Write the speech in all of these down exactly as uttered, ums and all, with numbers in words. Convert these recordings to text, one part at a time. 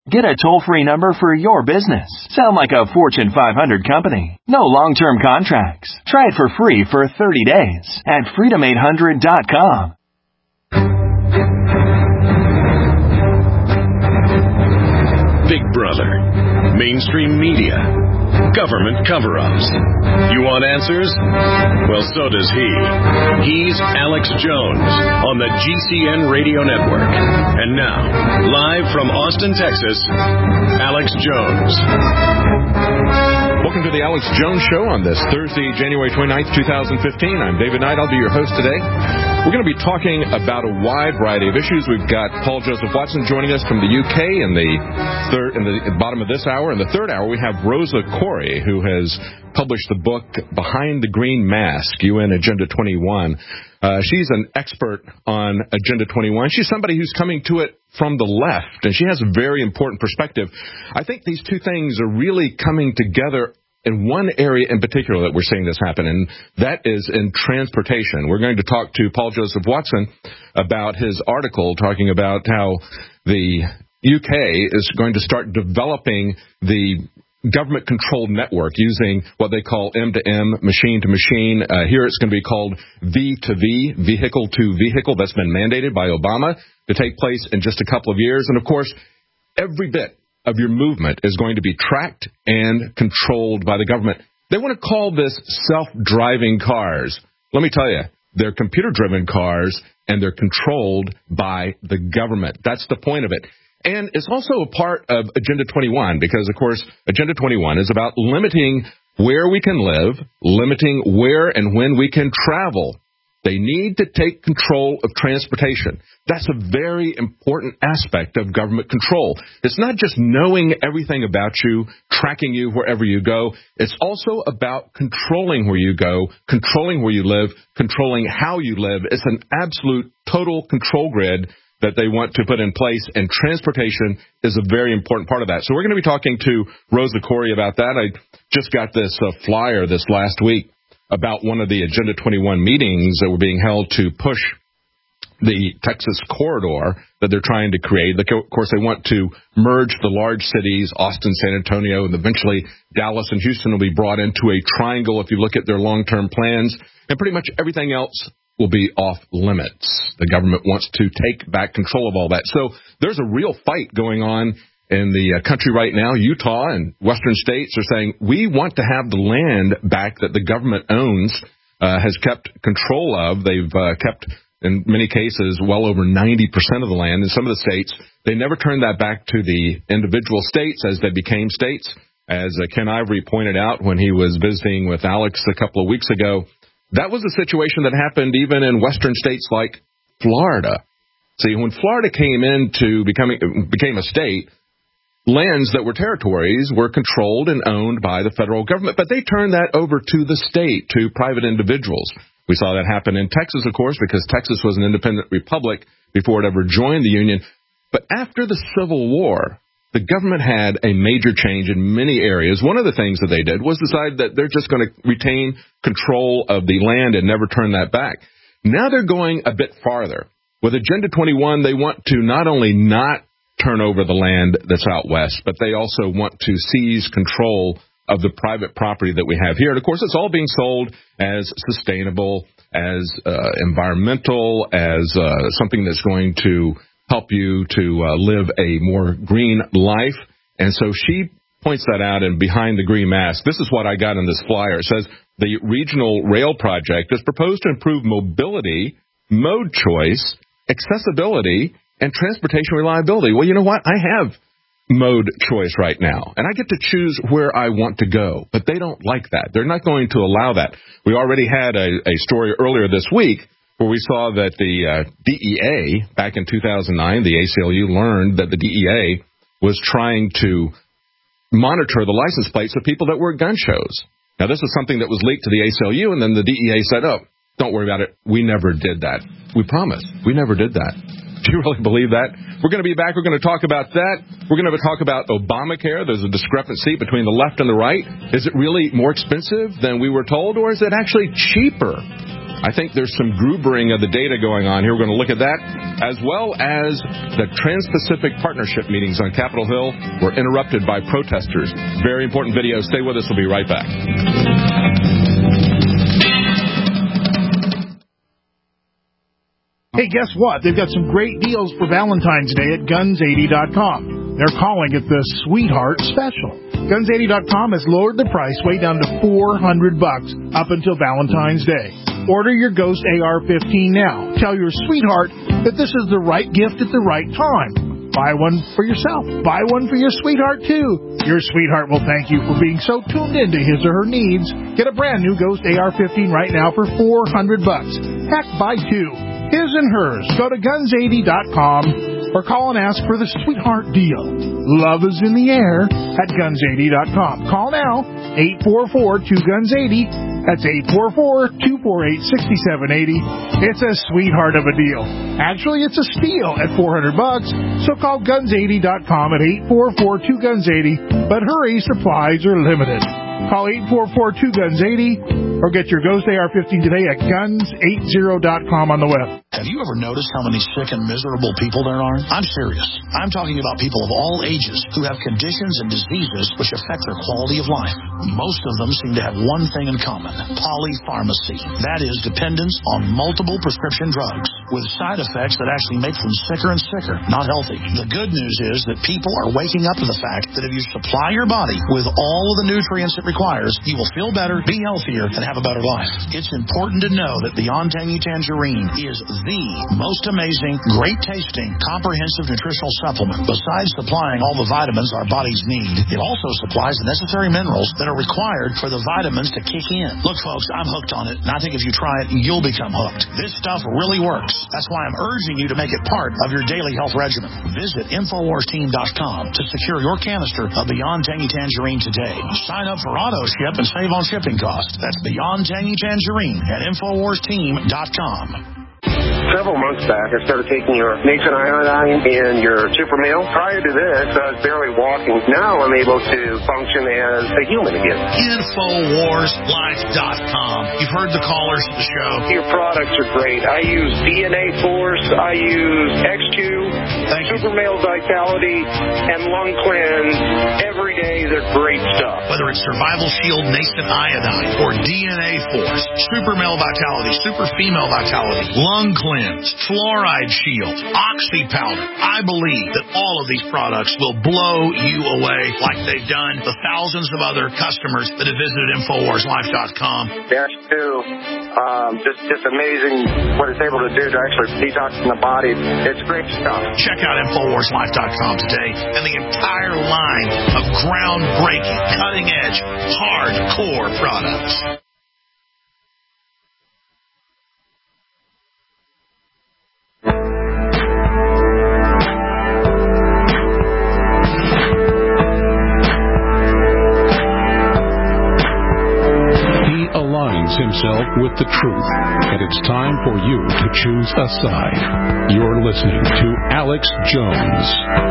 Get a toll-free number for your business. Sound like a Fortune five hundred company. No long-term contracts. Try it for free for thirty days at freedom eight hundred dot com. Big Brother, mainstream media, government cover-ups. You want answers? Well, so does he. He's Alex Jones on the G C N Radio Network. And now, live from Austin, Texas, Alex Jones. Welcome to the Alex Jones Show on this Thursday, January twenty-ninth, twenty fifteen. I'm David Knight. I'll be your host today. We're going to be talking about a wide variety of issues. We've got Paul Joseph Watson joining us from the U K in the third, in the bottom of this hour. In the third hour, we have Rosa Koire, who has published the book Behind the Green Mask, U N Agenda twenty-one. Uh, she's an expert on Agenda twenty-one. She's somebody who's coming to it from the left, and she has a very important perspective. I think these two things are really coming together in one area in particular that we're seeing this happen, and that is in transportation. We're going to talk to Paul Joseph Watson about his article talking about how the U K is going to start developing the government-controlled network using what they call M to M, machine-to-machine. Uh, here it's going to be called V to V, vehicle-to-vehicle. That's been mandated by Obama to take place in just a couple of years. And, of course, every bit of your movement is going to be tracked and controlled by the government. They want to call this self-driving cars. Let me tell you, they're computer-driven cars, and they're controlled by the government. That's the point of it. And it's also a part of Agenda twenty-one because, of course, Agenda twenty-one is about limiting where we can live, limiting where and when we can travel. They need to take control of transportation. That's a very important aspect of government control. It's not just knowing everything about you, tracking you wherever you go. It's also about controlling where you go, controlling where you live, controlling how you live. It's an absolute total control grid that they want to put in place, and transportation is a very important part of that. So we're going to be talking to Rosa Koire about that. I just got this uh, flyer this last week about one of the Agenda twenty-one meetings that were being held to push the Texas corridor that they're trying to create. Of course, they want to merge the large cities, Austin, San Antonio, and eventually Dallas and Houston will be brought into a triangle if you look at their long-term plans, and pretty much everything else will be off limits. The government wants to take back control of all that. So there's a real fight going on in the country right now. Utah and western states are saying, we want to have the land back that the government owns, uh, has kept control of. They've uh, kept, in many cases, well over ninety percent of the land. In some of the states, they never turned that back to the individual states as they became states. As uh, Ken Ivory pointed out when he was visiting with Alex a couple of weeks ago, that was a situation that happened even in western states like Florida. See, when Florida came into becoming became a state, lands that were territories were controlled and owned by the federal government, but they turned that over to the state, to private individuals. We saw that happen in Texas, of course, because Texas was an independent republic before it ever joined the Union. But after the Civil War, the government had a major change in many areas. One of the things that they did was decide that they're just going to retain control of the land and never turn that back. Now they're going a bit farther. With Agenda twenty-one, they want to not only not turn over the land that's out west, but they also want to seize control of the private property that we have here. And, of course, it's all being sold as sustainable, as uh, environmental, as uh, something that's going to help you to uh, live a more green life. And so she points that out in Behind the Green Mask. This is what I got in this flyer. It says, the regional rail project is proposed to improve mobility, mode choice, accessibility, and transportation reliability. Well, you know what? I have mode choice right now, and I get to choose where I want to go, but they don't like that. They're not going to allow that. We already had a, a story earlier this week where we saw that the uh, D E A, back in two thousand nine, the A C L U learned that the D E A was trying to monitor the license plates of people that were at gun shows. Now, this is something that was leaked to the A C L U, and then the D E A said, oh, don't worry about it. We never did that. We promised. We never did that. Do you really believe that? We're going to be back. We're going to talk about that. We're going to talk about Obamacare. There's a discrepancy between the left and the right. Is it really more expensive than we were told, or is it actually cheaper I think there's some Grubering of the data going on here. We're going to look at that, as well as the Trans-Pacific Partnership meetings on Capitol Hill were interrupted by protesters. Very important video. Stay with us. We'll be right back. Hey, guess what? They've got some great deals for Valentine's Day at guns eighty dot com. They're calling it the Sweetheart Special. guns eighty dot com has lowered the price way down to four hundred bucks up until Valentine's Day. Order your Ghost A R fifteen now. Tell your sweetheart that this is the right gift at the right time. Buy one for yourself. Buy one for your sweetheart, too. Your sweetheart will thank you for being so tuned into his or her needs. Get a brand new Ghost A R fifteen right now for four hundred bucks. Heck, buy two. His and hers. Go to guns eighty dot com or call and ask for the Sweetheart deal. Love is in the air at guns eighty dot com. Call now, eight four four two guns eighty. That's eight four four two four eight six seven eight zero. It's a sweetheart of a deal. Actually, it's a steal at four hundred bucks. So call guns eighty dot com at eight four four two guns eighty. But hurry, supplies are limited. Call eight four four two guns eighty or get your Ghost A R fifteen today at guns eighty dot com on the web. Have you ever noticed how many sick and miserable people there are? I'm serious. I'm talking about people of all ages who have conditions and diseases which affect their quality of life. Most of them seem to have one thing in common: polypharmacy. That is, dependence on multiple prescription drugs with side effects that actually make them sicker and sicker, not healthy. The good news is that people are waking up to the fact that if you supply your body with all of the nutrients it requires, you will feel better, be healthier, and have a better life. It's important to know that Beyond Tangy Tangerine is the most amazing, great-tasting, comprehensive nutritional supplement. Besides supplying all the vitamins our bodies need, it also supplies the necessary minerals that are required for the vitamins to kick in. Look, folks, I'm hooked on it, and I think if you try it, you'll become hooked. This stuff really works. That's why I'm urging you to make it part of your daily health regimen. Visit infowars team dot com to secure your canister of Beyond Tangy Tangerine today. Sign up for auto ship and save on shipping costs. That's Beyond Tangy Tangerine at infowars team dot com. Several months back, I started taking your Nathan Iodine and your Super Male. Prior to this, I was barely walking. Now I'm able to function as a human again. infowars life dot com. You've heard the callers of the show. Your products are great. I use D N A Force. I use X two, Super Male Vitality, and Lung Cleanse. Every day, they're great stuff. Whether it's Survival Shield Nascent Iodine or D N A Force, Super Male Vitality, Super Female Vitality, Lung Cleanse, Fluoride Shield, Oxy Powder. I believe that all of these products will blow you away like they've done the thousands of other customers that have visited infowars life dot com. Dash two, um, just, just amazing what it's able to do to actually detox in the body. It's great stuff. Check out infowars life dot com today and the entire line of groundbreaking, cutting-edge, hardcore products. Himself with the truth, and it's time for you to choose a side. You're listening to Alex Jones.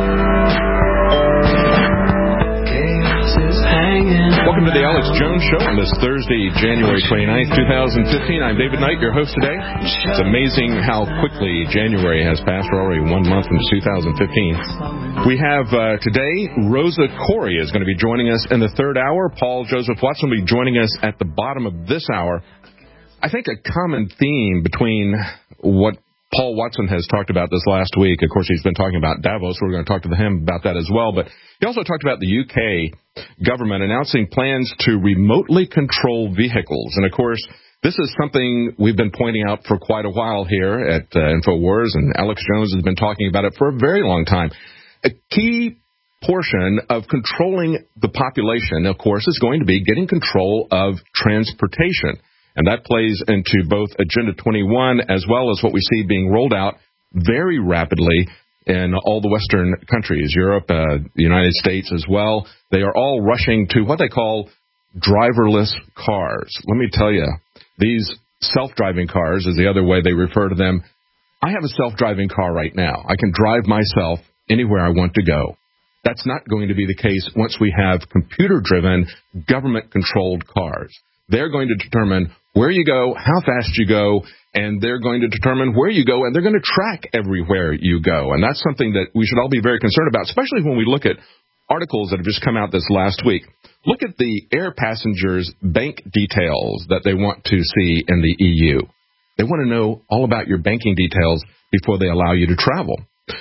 Welcome to the Alex Jones Show on this Thursday, January twenty-ninth, twenty fifteen. I'm David Knight, your host today. It's amazing how quickly January has passed. We're already one month into two thousand fifteen. We have uh, today, Rosa Corey is going to be joining us in the third hour. Paul Joseph Watson will be joining us at the bottom of this hour. I think a common theme between what Paul Watson has talked about this last week, of course, he's been talking about Davos. We're going to talk to him about that as well. But he also talked about the U K government announcing plans to remotely control vehicles. And, of course, this is something we've been pointing out for quite a while here at uh, InfoWars, and Alex Jones has been talking about it for a very long time. A key portion of controlling the population, of course, is going to be getting control of transportation. And that plays into both Agenda twenty-one as well as what we see being rolled out very rapidly in all the Western countries, Europe, uh, the United States as well. They are all rushing to what they call driverless cars. Let me tell you, these self-driving cars is the other way they refer to them. I have a self-driving car right now. I can drive myself anywhere I want to go. That's not going to be the case once we have computer-driven, government-controlled cars. They're going to determine where you go, how fast you go, and they're going to determine where you go, and they're going to track everywhere you go. And that's something that we should all be very concerned about, especially when we look at articles that have just come out this last week. Look at the air passengers' bank details that they want to see in the E U. They want to know all about your banking details before they allow you to travel.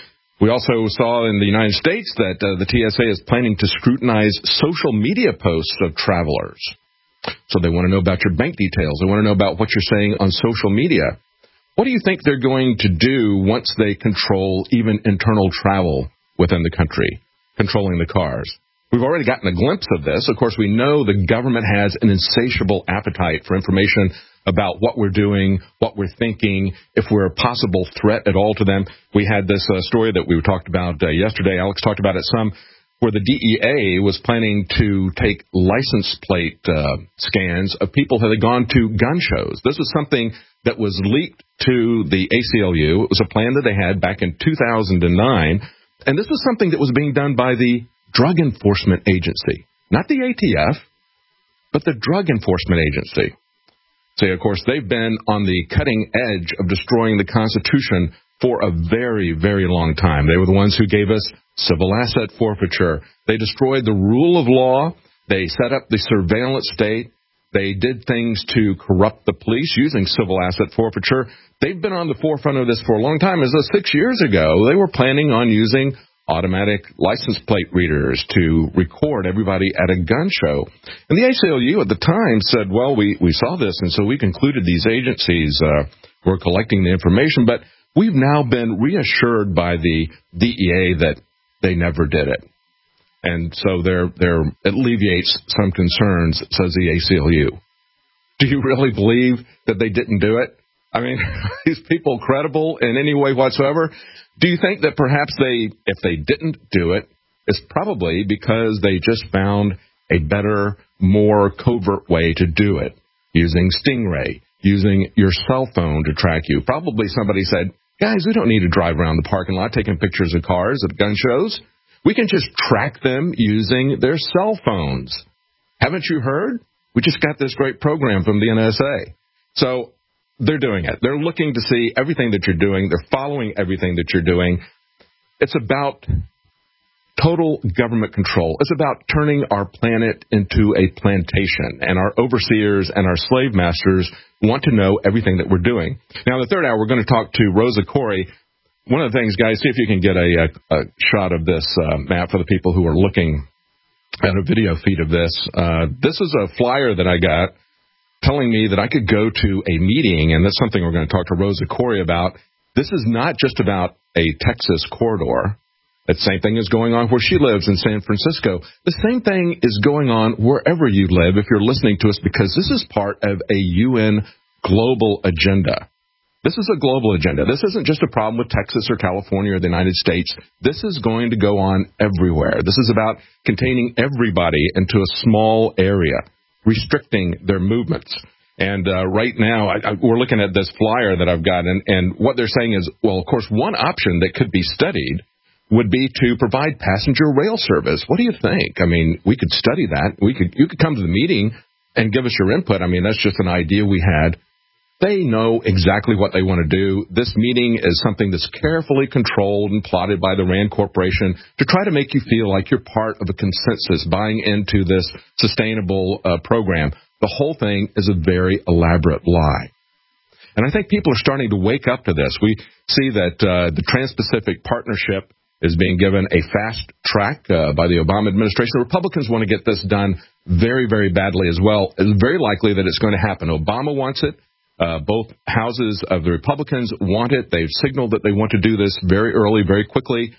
We also saw in the United States that uh, the T S A is planning to scrutinize social media posts of travelers. So they want to know about your bank details. They want to know about what you're saying on social media. What do you think they're going to do once they control even internal travel within the country, controlling the cars? We've already gotten a glimpse of this. Of course, we know the government has an insatiable appetite for information about what we're doing, what we're thinking, if we're a possible threat at all to them. We had this uh, story that we talked about uh, yesterday. Alex talked about it some, where the D E A was planning to take license plate uh, scans of people who had gone to gun shows. This was something that was leaked to the A C L U. It was a plan that they had back in two thousand nine, and this was something that was being done by the Drug Enforcement Agency, not the A T F, but the Drug Enforcement Agency. So, of course, they've been on the cutting edge of destroying the Constitution for a very, very long time. They were the ones who gave us civil asset forfeiture. They destroyed the rule of law. They set up the surveillance state. They did things to corrupt the police using civil asset forfeiture. They've been on the forefront of this for a long time. As of six years ago, they were planning on using automatic license plate readers to record everybody at a gun show. And the A C L U at the time said, well, we, we saw this, and so we concluded these agencies uh, were collecting the information, but we've now been reassured by the D E A that they never did it. And so there, there alleviates some concerns, says the A C L U. Do you really believe that they didn't do it? I mean, are these people credible in any way whatsoever? Do you think that perhaps they, if they didn't do it, it's probably because they just found a better, more covert way to do it, using Stingray, using your cell phone to track you? Probably somebody said, guys, we don't need to drive around the parking lot taking pictures of cars at gun shows. We can just track them using their cell phones. Haven't you heard? We just got this great program from the N S A. So they're doing it. They're looking to see everything that you're doing. They're following everything that you're doing. It's about total government control. It's about turning our planet into a plantation, and our overseers and our slave masters want to know everything that we're doing. Now, in the third hour, we're going to talk to Rosa Koire. One of the things, guys, see if you can get a, a, a shot of this uh, map for the people who are looking at a video feed of this. Uh, this is a flyer that I got telling me that I could go to a meeting, and that's something we're going to talk to Rosa Koire about. This is not just about a Texas corridor. That same thing is going on where she lives in San Francisco. The same thing is going on wherever you live if you're listening to us, because this is part of a U N global agenda. This is a global agenda. This isn't just a problem with Texas or California or the United States. This is going to go on everywhere. This is about containing everybody into a small area, restricting their movements. And uh, right now, I, I, we're looking at this flyer that I've got, and, and what they're saying is, well, of course, one option that could be studied would be to provide passenger rail service. What do you think? I mean, we could study that. We could, you could come to the meeting and give us your input. I mean, that's just an idea we had. They know exactly what they want to do. This meeting is something that's carefully controlled and plotted by the RAND Corporation to try to make you feel like you're part of a consensus buying into this sustainable uh, program. The whole thing is a very elaborate lie. And I think people are starting to wake up to this. We see that uh, the Trans-Pacific Partnership is being given a fast track uh, by the Obama administration. The Republicans want to get this done very, very badly as well. It's very likely that it's going to happen. Obama wants it. Uh, both houses of the Republicans want it. They've signaled that they want to do this very early, very quickly.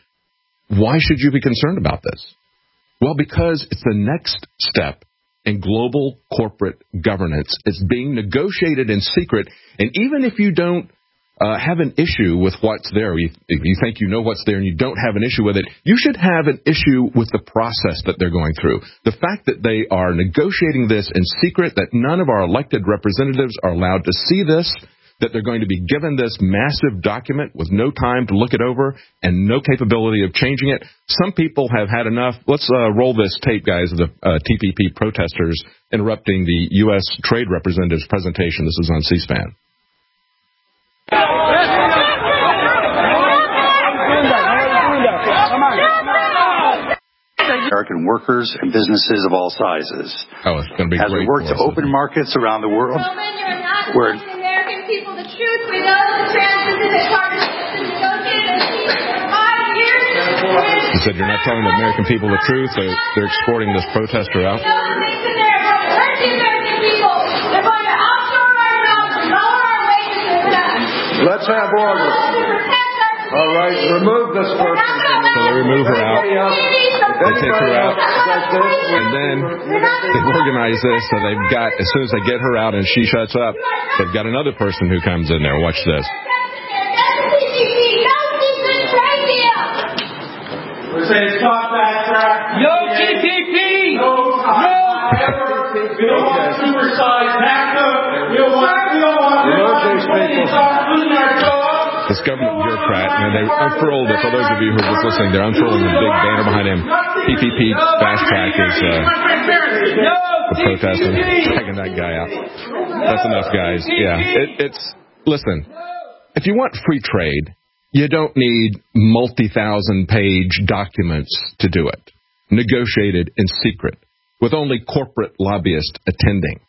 Why should you be concerned about this? Well, because it's the next step in global corporate governance. It's being negotiated in secret. And even if you don't uh, have an issue with what's there, if you think you know what's there and you don't have an issue with it, you should have an issue with the process that they're going through. The fact that they are negotiating this in secret, that none of our elected representatives are allowed to see this, that they're going to be given this massive document with no time to look it over and no capability of changing it. Some people have had enough. Let's uh, roll this tape, guys, of the uh, T P P protesters interrupting the U S Trade Representative's presentation. This is on C-SPAN. American workers and businesses of all sizes. Oh, it's going to be As great. we work to open markets around the world, where the American people the truth. We know the Trans-Pacific Partnership has negotiated for five years. He said, "You're not telling the American people the truth." They're, they're escorting this protester out. The American people. They're going to offshore our jobs and lower our wages and stuff. Let's have order. All right, remove this person. So they remove her out. They take her out. And then they organize this so they've got, as soon as they get her out and she shuts up, they've got another person who comes in there. Watch this. We're saying stop that track. No T P P. No. We don't want supersized NAFTA. We don't want, we don't want, we don't want losing our jobs. This government bureaucrat, and they unfurled, for those of you who are just listening, they're unfurling the big banner behind him. T P P Fast Track is uh, the protester, taking that guy out. That's enough, guys. Yeah, it, it's, listen, if you want free trade, you don't need multi-thousand page documents to do it, negotiated in secret, with only corporate lobbyists attending.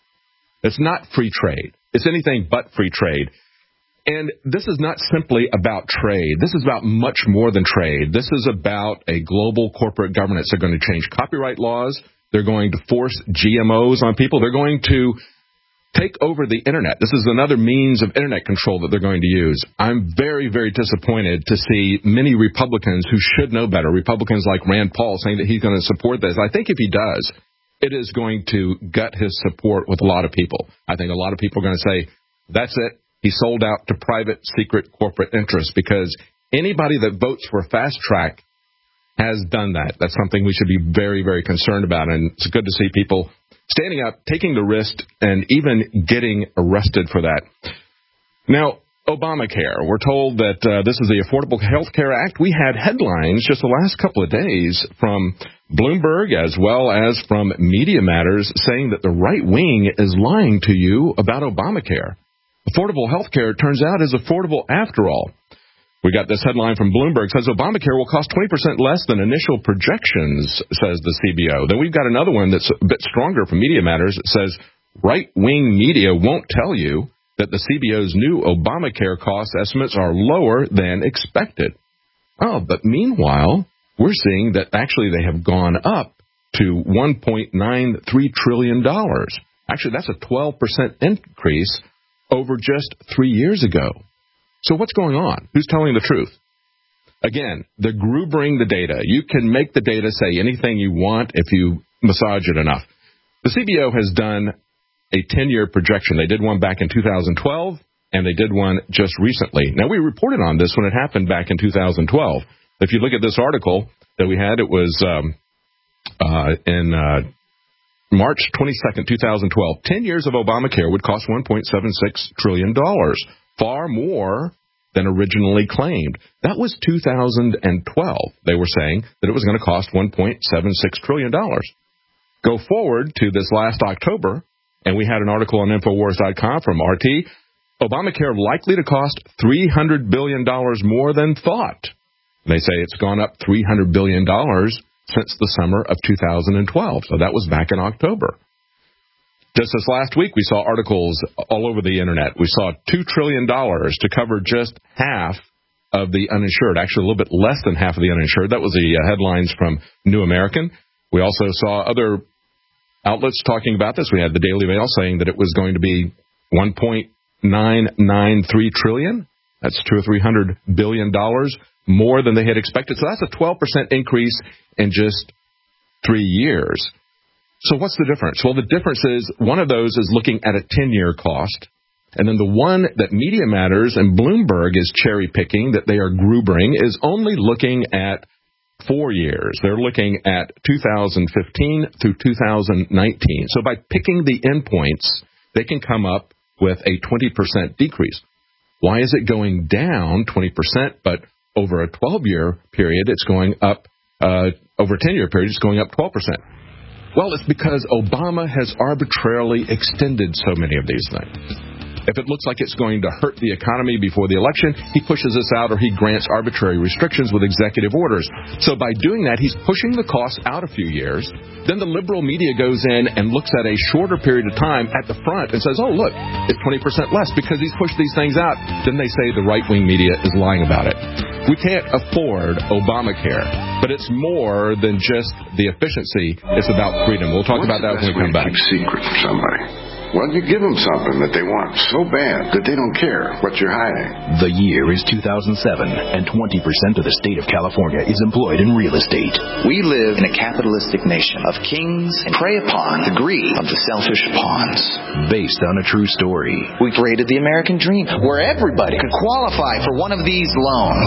It's not free trade. It's anything but free trade. And this is not simply about trade. This is about much more than trade. This is about a global corporate governance. They're going to change copyright laws. They're going to force G M Os on people. They're going to take over the Internet. This is another means of Internet control that they're going to use. I'm very, very disappointed to see many Republicans who should know better, Republicans like Rand Paul, saying that he's going to support this. I think if he does, it is going to gut his support with a lot of people. I think a lot of people are going to say, that's it. He sold out to private, secret, corporate interests, because anybody that votes for Fast Track has done that. That's something we should be very, very concerned about. And it's good to see people standing up, taking the risk, and even getting arrested for that. Now, Obamacare. We're told that uh, this is the Affordable Health Care Act. We had headlines just the last couple of days from Bloomberg as well as from Media Matters saying that the right wing is lying to you about Obamacare. Affordable health care, it turns out, is affordable after all. We got this headline from Bloomberg. It says Obamacare will cost twenty percent less than initial projections, says the C B O. Then we've got another one that's a bit stronger from Media Matters. It says right-wing media won't tell you that the C B O's new Obamacare cost estimates are lower than expected. Oh, but meanwhile, we're seeing that actually they have gone up to one point nine three trillion dollars. Actually, that's a twelve percent increase over just three years ago. So what's going on? Who's telling the truth? Again, the grouping the data. You can make the data say anything you want if you massage it enough. The C B O has done a ten-year projection. They did one back in two thousand twelve, and they did one just recently. Now, we reported on this when it happened back in two thousand twelve. If you look at this article that we had, it was um, uh, in uh, March twenty-second, two thousand twelve. Ten years of Obamacare would cost one point seven six trillion dollars, far more than originally claimed. That was two thousand twelve. They were saying that it was going to cost one point seven six trillion dollars. Go forward to this last October, and we had an article on Infowars dot com from R T. Obamacare likely to cost three hundred billion dollars more than thought. They say it's gone up three hundred billion dollars since the summer of two thousand twelve. So that was back in October. Just this last week, we saw articles all over the Internet. We saw two trillion dollars to cover just half of the uninsured, actually a little bit less than half of the uninsured. That was the uh, headlines from New American. We also saw other outlets talking about this. We had the Daily Mail saying that it was going to be one point nine nine three trillion dollars. That's two or three hundred billion dollars more than they had expected. So that's a twelve percent increase in just three years. So what's the difference? Well, the difference is one of those is looking at a ten-year cost, and then the one that Media Matters and Bloomberg is cherry-picking, that they are grouping, is only looking at four years. They're looking at two thousand fifteen through two thousand nineteen. So by picking the endpoints, they can come up with a twenty percent decrease. Why is it going down twenty percent, but over a twelve-year period, it's going up, uh, over a ten-year period, it's going up twelve percent? Well, it's because Obama has arbitrarily extended so many of these things. If it looks like it's going to hurt the economy before the election, he pushes us out or he grants arbitrary restrictions with executive orders. So by doing that, he's pushing the costs out a few years. Then the liberal media goes in and looks at a shorter period of time at the front and says, oh, look, it's twenty percent less because he's pushed these things out. Then they say the right-wing media is lying about it. We can't afford Obamacare, but it's more than just the efficiency. It's about freedom. We'll talk What's about that when we come back. Keep secret from somebody. Well, you give them something that they want so bad that they don't care what you're hiding. The year is two thousand seven, and twenty percent of the state of California is employed in real estate. We live in a capitalistic nation of kings and prey upon the greed of the selfish pawns. Based on a true story. We created the American dream, where everybody could qualify for one of these loans.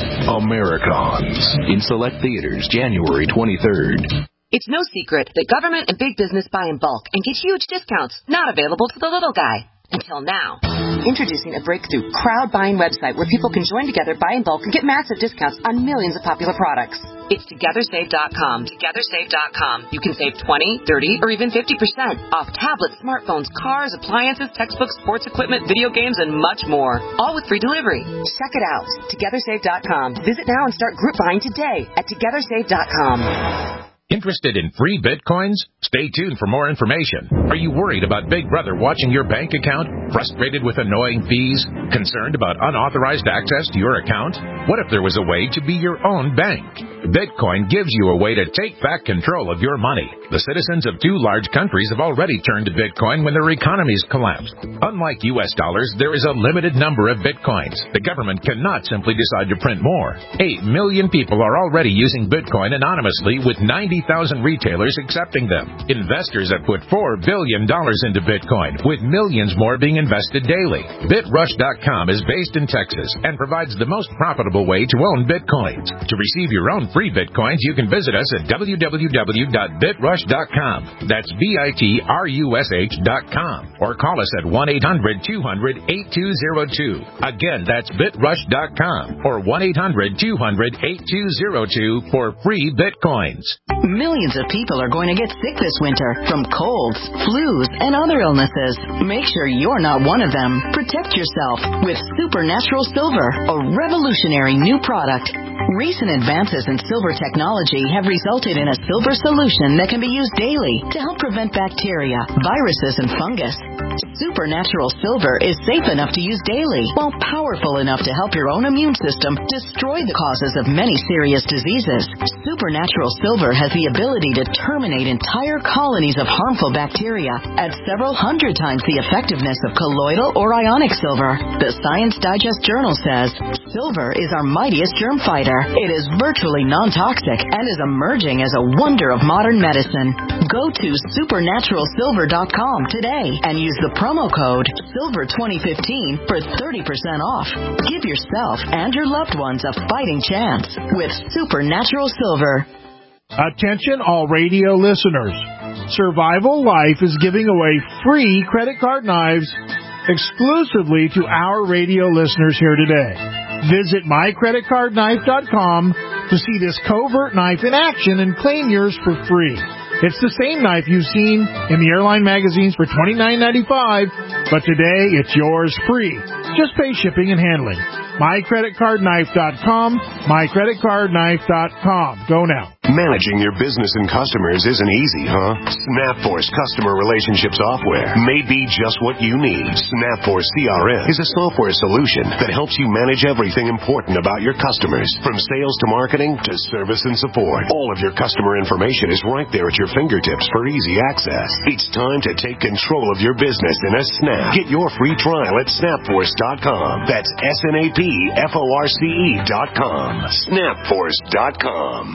Americons. In select theaters, January twenty-third. It's no secret that government and big business buy in bulk and get huge discounts not available to the little guy. Until now. Introducing a breakthrough crowd buying website where people can join together, buy in bulk, and get massive discounts on millions of popular products. It's Together Save dot com. Together Save dot com. You can save twenty, thirty, or even fifty percent off tablets, smartphones, cars, appliances, textbooks, sports equipment, video games, and much more. All with free delivery. Check it out. Together Save dot com. Visit now and start group buying today at Together Save dot com. Interested in free Bitcoins? Stay tuned for more information. Are you worried about Big Brother watching your bank account? Frustrated with annoying fees? Concerned about unauthorized access to your account? What if there was a way to be your own bank? Bitcoin gives you a way to take back control of your money. The citizens of two large countries have already turned to Bitcoin when their economies collapsed. Unlike U S dollars, there is a limited number of Bitcoins. The government cannot simply decide to print more. Eight million people are already using Bitcoin anonymously, with ninety thousand retailers accepting them. Investors have put four billion dollars into Bitcoin, with millions more being invested daily. Bitrush dot com is based in Texas and provides the most profitable way to own Bitcoins. To receive your own free Bitcoins, you can visit us at w w w dot bitrush dot com. That's B I T R U S H dot com. Or call us at one eight hundred two hundred eight two zero two. Again, that's bitrush dot com or one eight hundred two hundred eight two zero two for free Bitcoins. Millions of people are going to get sick this winter from colds, flus, and other illnesses. Make sure you're not one of them. Protect yourself with Supernatural Silver, a revolutionary new product. Recent advances in silver technology have resulted in a silver solution that can be used daily to help prevent bacteria, viruses, and fungus. Supernatural Silver is safe enough to use daily, while powerful enough to help your own immune system destroy the causes of many serious diseases. Supernatural Silver has the ability to terminate entire colonies of harmful bacteria at several hundred times the effectiveness of colloidal or ionic silver. The Science Digest Journal says silver is our mightiest germ fighter. It is virtually non-toxic and is emerging as a wonder of modern medicine. Go to supernatural silver dot com today and use the promo code silver twenty fifteen for thirty percent off. Give yourself and your loved ones a fighting chance with Supernatural Silver. Attention all radio listeners. Survival Life is giving away free credit card knives exclusively to our radio listeners here today. Visit my credit card knife dot com to see this covert knife in action and claim yours for free. It's the same knife you've seen in the airline magazines for twenty-nine ninety-five, but today it's yours free. Just pay shipping and handling. my credit card knife dot com, my credit card knife dot com. Go now. Managing your business and customers isn't easy, huh? SnapForce Customer Relationship Software may be just what you need. SnapForce C R M is a software solution that helps you manage everything important about your customers, from sales to marketing to service and support. All of your customer information is right there at your fingertips for easy access. It's time to take control of your business in a snap. Get your free trial at snapforce dot com. That's S N A P F O R C E dot com. snapforce dot com.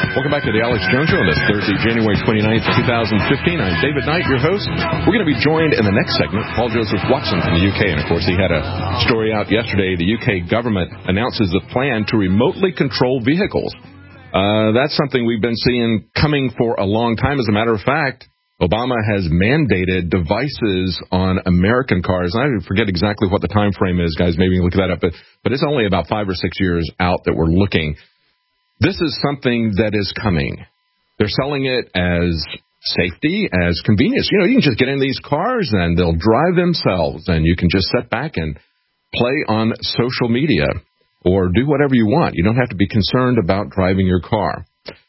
Welcome back to the Alex Jones Show on this Thursday, January twenty-ninth, twenty fifteen. I'm David Knight, your host. We're going to be joined in the next segment, Paul Joseph Watson from the U K. And, of course, he had a story out yesterday. The U K government announces the plan to remotely control vehicles. Uh, that's something we've been seeing coming for a long time. As a matter of fact, Obama has mandated devices on American cars. I forget exactly what the time frame is, guys. Maybe you can look that up. But, but it's only about five or six years out that we're looking. This is something that is coming. They're selling it as safety, as convenience. You know, you can just get in these cars and they'll drive themselves, and you can just sit back and play on social media or do whatever you want. You don't have to be concerned about driving your car.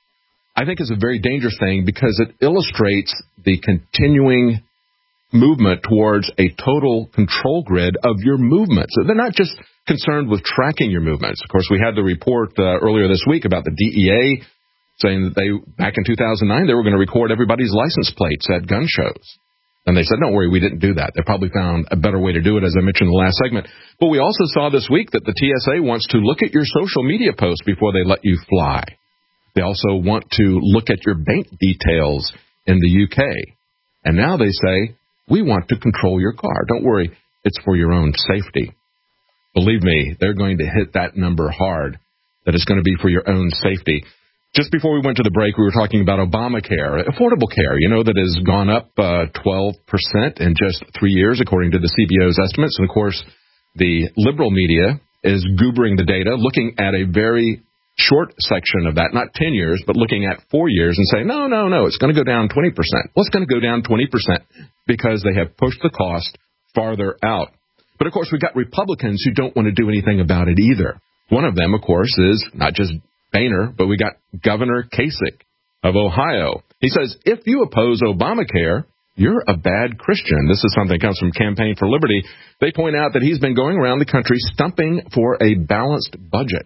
I think it's a very dangerous thing because it illustrates the continuing movement towards a total control grid of your movements. So they're not just concerned with tracking your movements. Of course, we had the report uh, earlier this week about the D E A saying that they, back in two thousand nine, they were going to record everybody's license plates at gun shows. And they said, don't worry, we didn't do that. They probably found a better way to do it, as I mentioned in the last segment. But we also saw this week that the T S A wants to look at your social media posts before they let you fly. They also want to look at your bank details in the U K. And now they say, we want to control your car. Don't worry, it's for your own safety. Believe me, they're going to hit that number hard, that it's going to be for your own safety. Just before we went to the break, we were talking about Obamacare, affordable care, you know, that has gone up uh, twelve percent in just three years, according to the C B O's estimates. And, of course, the liberal media is goobering the data, looking at a very short section of that, not ten years, but looking at four years and saying, no, no, no, it's going to go down twenty percent. Well, it's going to go down twenty percent because they have pushed the cost farther out. But, of course, we've got Republicans who don't want to do anything about it either. One of them, of course, is not just Boehner, but we got Governor Kasich of Ohio. He says, if you oppose Obamacare, you're a bad Christian. This is something that comes from Campaign for Liberty. They point out that he's been going around the country stumping for a balanced budget.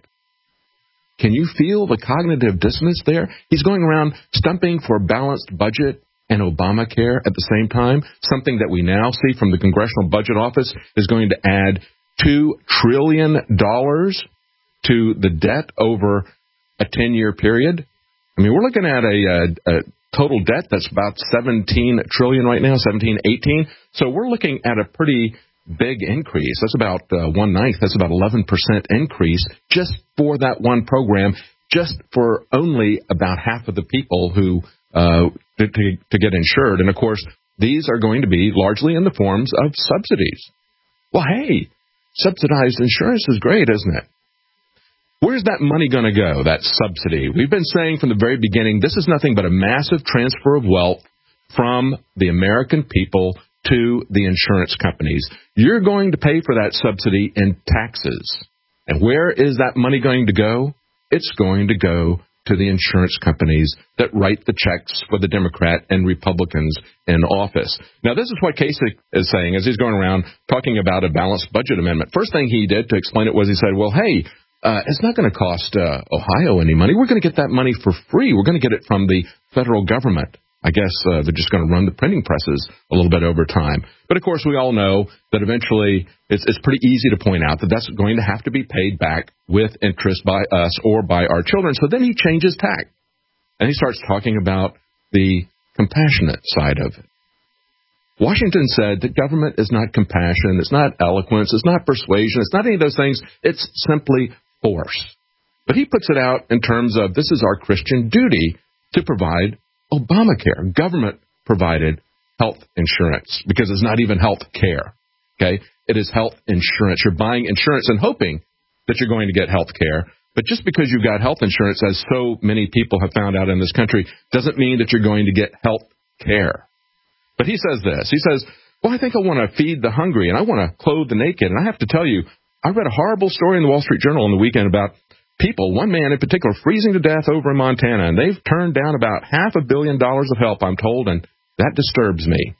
Can you feel the cognitive dissonance there? He's going around stumping for a balanced budget and Obamacare at the same time, something that we now see from the Congressional Budget Office is going to add two trillion dollars to the debt over a ten-year period. I mean, we're looking at a, a, a total debt that's about seventeen trillion dollars right now, seventeen, eighteen. So we're looking at a pretty big increase. That's about uh, one-ninth. That's about eleven percent increase just for that one program, just for only about half of the people who uh, to, to, to get insured. And, of course, these are going to be largely in the forms of subsidies. Well, hey, subsidized insurance is great, isn't it? Where's that money going to go, that subsidy? We've been saying from the very beginning, this is nothing but a massive transfer of wealth from the American people to the insurance companies. You're going to pay for that subsidy in taxes. And where is that money going to go? It's going to go to the insurance companies that write the checks for the Democrat and Republicans in office. Now, this is what Kasich is saying as he's going around talking about a balanced budget amendment. First thing he did to explain it was he said, well, hey, uh, it's not going to cost uh, Ohio any money. We're going to get that money for free. We're going to get it from the federal government. I guess uh, they're just going to run the printing presses a little bit over time. But, of course, we all know that eventually it's, it's pretty easy to point out that that's going to have to be paid back with interest by us or by our children. So then he changes tack, and he starts talking about the compassionate side of it. Washington said that government is not compassion, it's not eloquence, it's not persuasion, it's not any of those things. It's simply force. But he puts it out in terms of this is our Christian duty to provide Obamacare, government-provided health insurance, because it's not even health care, okay? It is health insurance. You're buying insurance and hoping that you're going to get health care, but just because you've got health insurance, as so many people have found out in this country, doesn't mean that you're going to get health care. But he says this. He says, well, I think I want to feed the hungry, and I want to clothe the naked. And I have to tell you, I read a horrible story in the Wall Street Journal on the weekend about people, one man in particular, freezing to death over in Montana, and they've turned down about half a billion dollars of help, I'm told, and that disturbs me.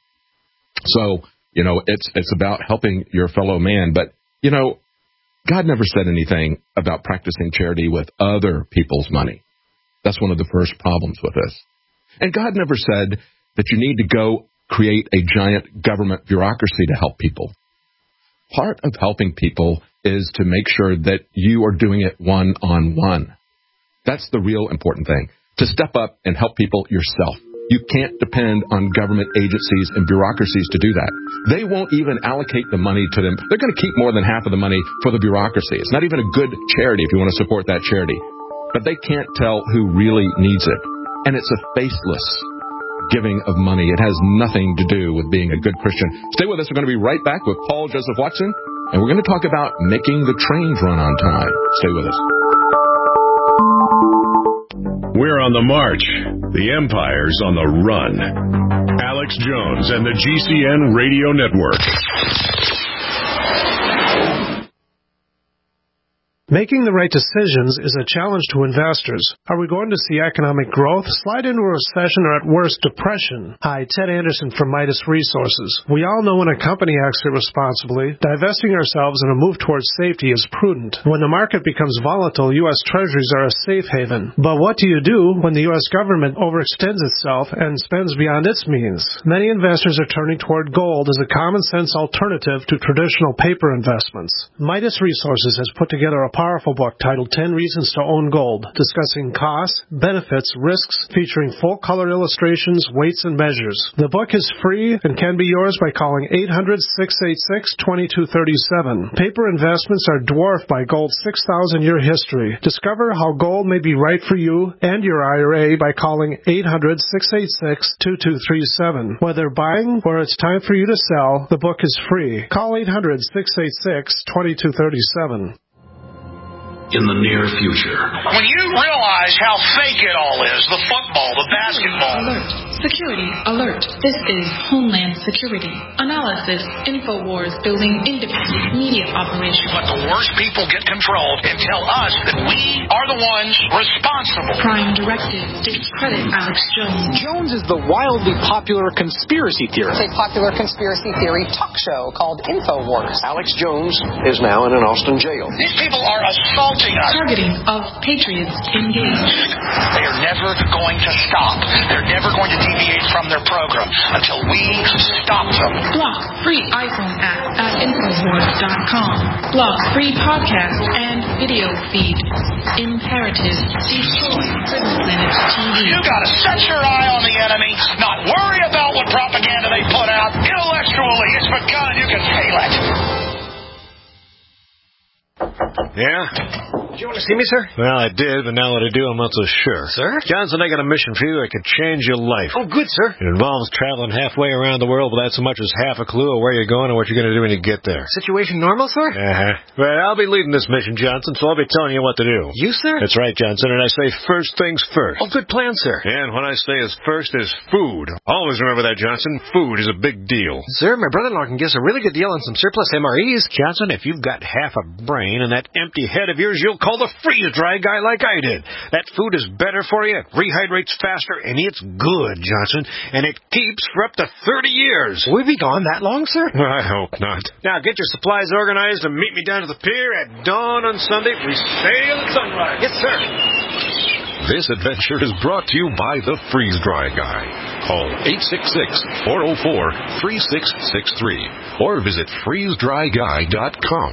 So, you know, it's it's about helping your fellow man. But, you know, God never said anything about practicing charity with other people's money. That's one of the first problems with this. And God never said that you need to go create a giant government bureaucracy to help people. Part of helping people is to make sure that you are doing it one-on-one. That's the real important thing. to step up and help people yourself. You can't depend on government agencies and bureaucracies to do that. They won't even allocate the money to them. They're going to keep more than half of the money for the bureaucracy. It's not even a good charity if you want to support that charity. But they can't tell who really needs it. And it's a faceless giving of money. It has nothing to do with being a good Christian. Stay with us. We're going to be right back with Paul Joseph Watson, and we're going to talk about making the trains run on time. Stay with us. We're on the march. The empire's on the run. Alex Jones and the G C N Radio Network. Making the right decisions is a challenge to investors. Are we going to see economic growth, slide into a recession, or at worst, depression? Hi, Ted Anderson from Midas Resources. We all know when a company acts irresponsibly, divesting ourselves in a move towards safety is prudent. When the market becomes volatile, U S Treasuries are a safe haven. But what do you do when the U S government overextends itself and spends beyond its means? Many investors are turning toward gold as a common-sense alternative to traditional paper investments. Midas Resources has put together a powerful book titled ten Reasons to Own Gold, discussing costs, benefits, risks, featuring full-color illustrations, weights, and measures. The book is free and can be yours by calling eight hundred, six eight six, two two three seven. Paper investments are dwarfed by gold's six thousand year history. Discover how gold may be right for you and your I R A by calling eight hundred, six eight six, two two three seven. Whether buying or it's time for you to sell, the book is free. Call eight hundred, six eight six, two two three seven. In the near future. When you realize how fake it all is, the football, the basketball. Alert. Security alert. This is Homeland Security. Analysis. InfoWars building independent media operation. Let the worst people get control and tell us that we are the ones responsible. Prime Directive. Discredit Alex Jones. Jones is the wildly popular conspiracy theorist. It's a popular conspiracy theory talk show called InfoWars. Alex Jones is now in an Austin jail. These people are assaulting us. Targeting of patriots engaged. They are never going to stop. They're never going to deviate from their program until we stop them. Block free iPhone app at Infowars dot com. Block free podcast and video feed. Imperative. Destroy Prison Planet T V. You gotta set your eye on the enemy, not worry about what propaganda they put out. Intellectually, it's begun and you can feel it. Yeah? Did you want to see me, sir? Well, I did, but now that I do, I'm not so sure. Sir? Johnson, I got a mission for you that could change your life. Oh, good, sir. It involves traveling halfway around the world without so much as half a clue of where you're going and what you're going to do when you get there. Situation normal, sir? Uh-huh. Well, I'll be leading this mission, Johnson, so I'll be telling you what to do. You, sir? That's right, Johnson, and I say first things first. Oh, good plan, sir. And what I say is first is food. Always remember that, Johnson. Food is a big deal. Sir, my brother-in-law can give us a really good deal on some surplus M R Es. Johnson, if you've got half a brain and that empty head of yours, you'll call the freeze-dry guy like I did. That food is better for you, it rehydrates faster, and it's good, Johnson, and it keeps for up to thirty years. Will we be gone that long, sir? I hope not. Now, get your supplies organized and meet me down to the pier at dawn on Sunday. We sail at sunrise. Yes, sir. This adventure is brought to you by the Freeze Dry Guy. Call eight six six, four oh four, three six six three or visit freeze dry guy dot com.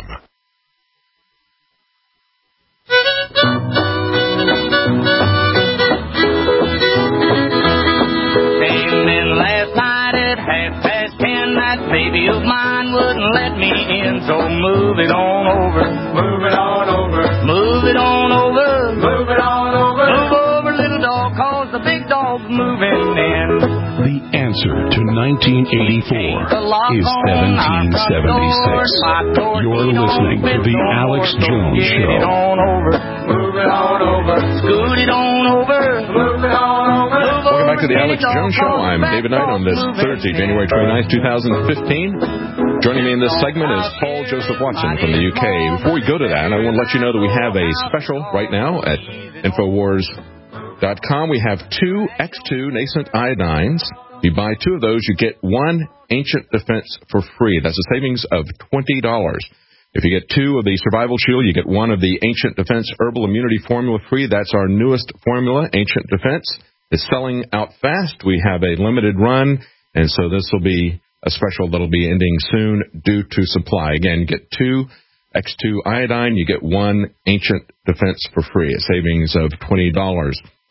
Came in last night at half past ten. That baby of mine wouldn't let me in, so move it on over. Move it on over. Move it on over. Move it on over. Move over, little dog, cause the big dog's moving in. The answer to nineteen eighty-four is seventeen seventy-six. You're listening to The Alex Jones Show. Get it on over. Move it on over. Scoot it on over. Move it on over. Welcome back to The Alex Jones Show. I'm David Knight on this Thursday, January twenty-ninth, twenty fifteen. Joining me in this segment is Paul Joseph Watson from the U K. Before we go to that, I want to let you know that we have a special right now at Infowars dot com. We have two X two nascent iodines. If you buy two of those, you get one Ancient Defense for free. That's a savings of twenty dollars. If you get two of the Survival Shield, you get one of the Ancient Defense Herbal Immunity Formula free. That's our newest formula, Ancient Defense. It's selling out fast. We have a limited run, and so this will be a special that will be ending soon due to supply. Again, you get two X two iodine, you get one Ancient Defense for free, a savings of twenty dollars.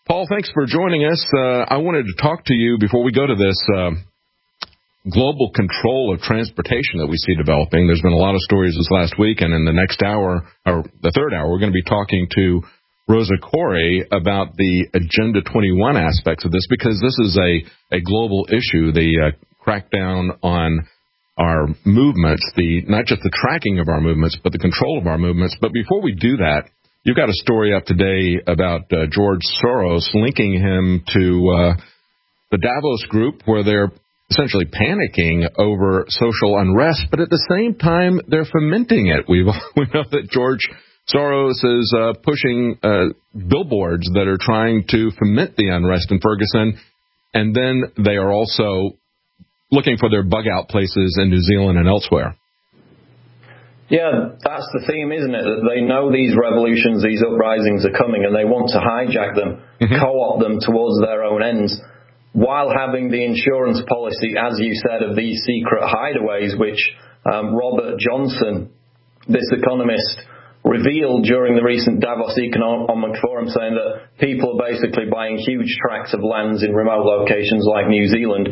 Paul, thanks for joining us. Uh, I wanted to talk to you before we go to this uh, global control of transportation that we see developing. There's been a lot of stories this last week, and in the next hour, or the third hour, we're going to be talking to Rosa Koire about the Agenda twenty-one aspects of this, because this is a, a global issue, the uh, crackdown on our movements, the not just the tracking of our movements, but the control of our movements. But before we do that, you've got a story up today about uh, George Soros linking him to uh, the Davos group, where they're essentially panicking over social unrest, but at the same time, they're fomenting it. We've, we know that George Soros is uh, pushing uh, billboards that are trying to foment the unrest in Ferguson, and then they are also looking for their bug-out places in New Zealand and elsewhere. Yeah, that's the theme, isn't it? That they know these revolutions, these uprisings are coming, and they want to hijack them, mm-hmm. co-opt them towards their own ends, while having the insurance policy, as you said, of these secret hideaways, which um, Robert Johnson, this economist, revealed during the recent Davos Economic Forum, saying that people are basically buying huge tracts of lands in remote locations like New Zealand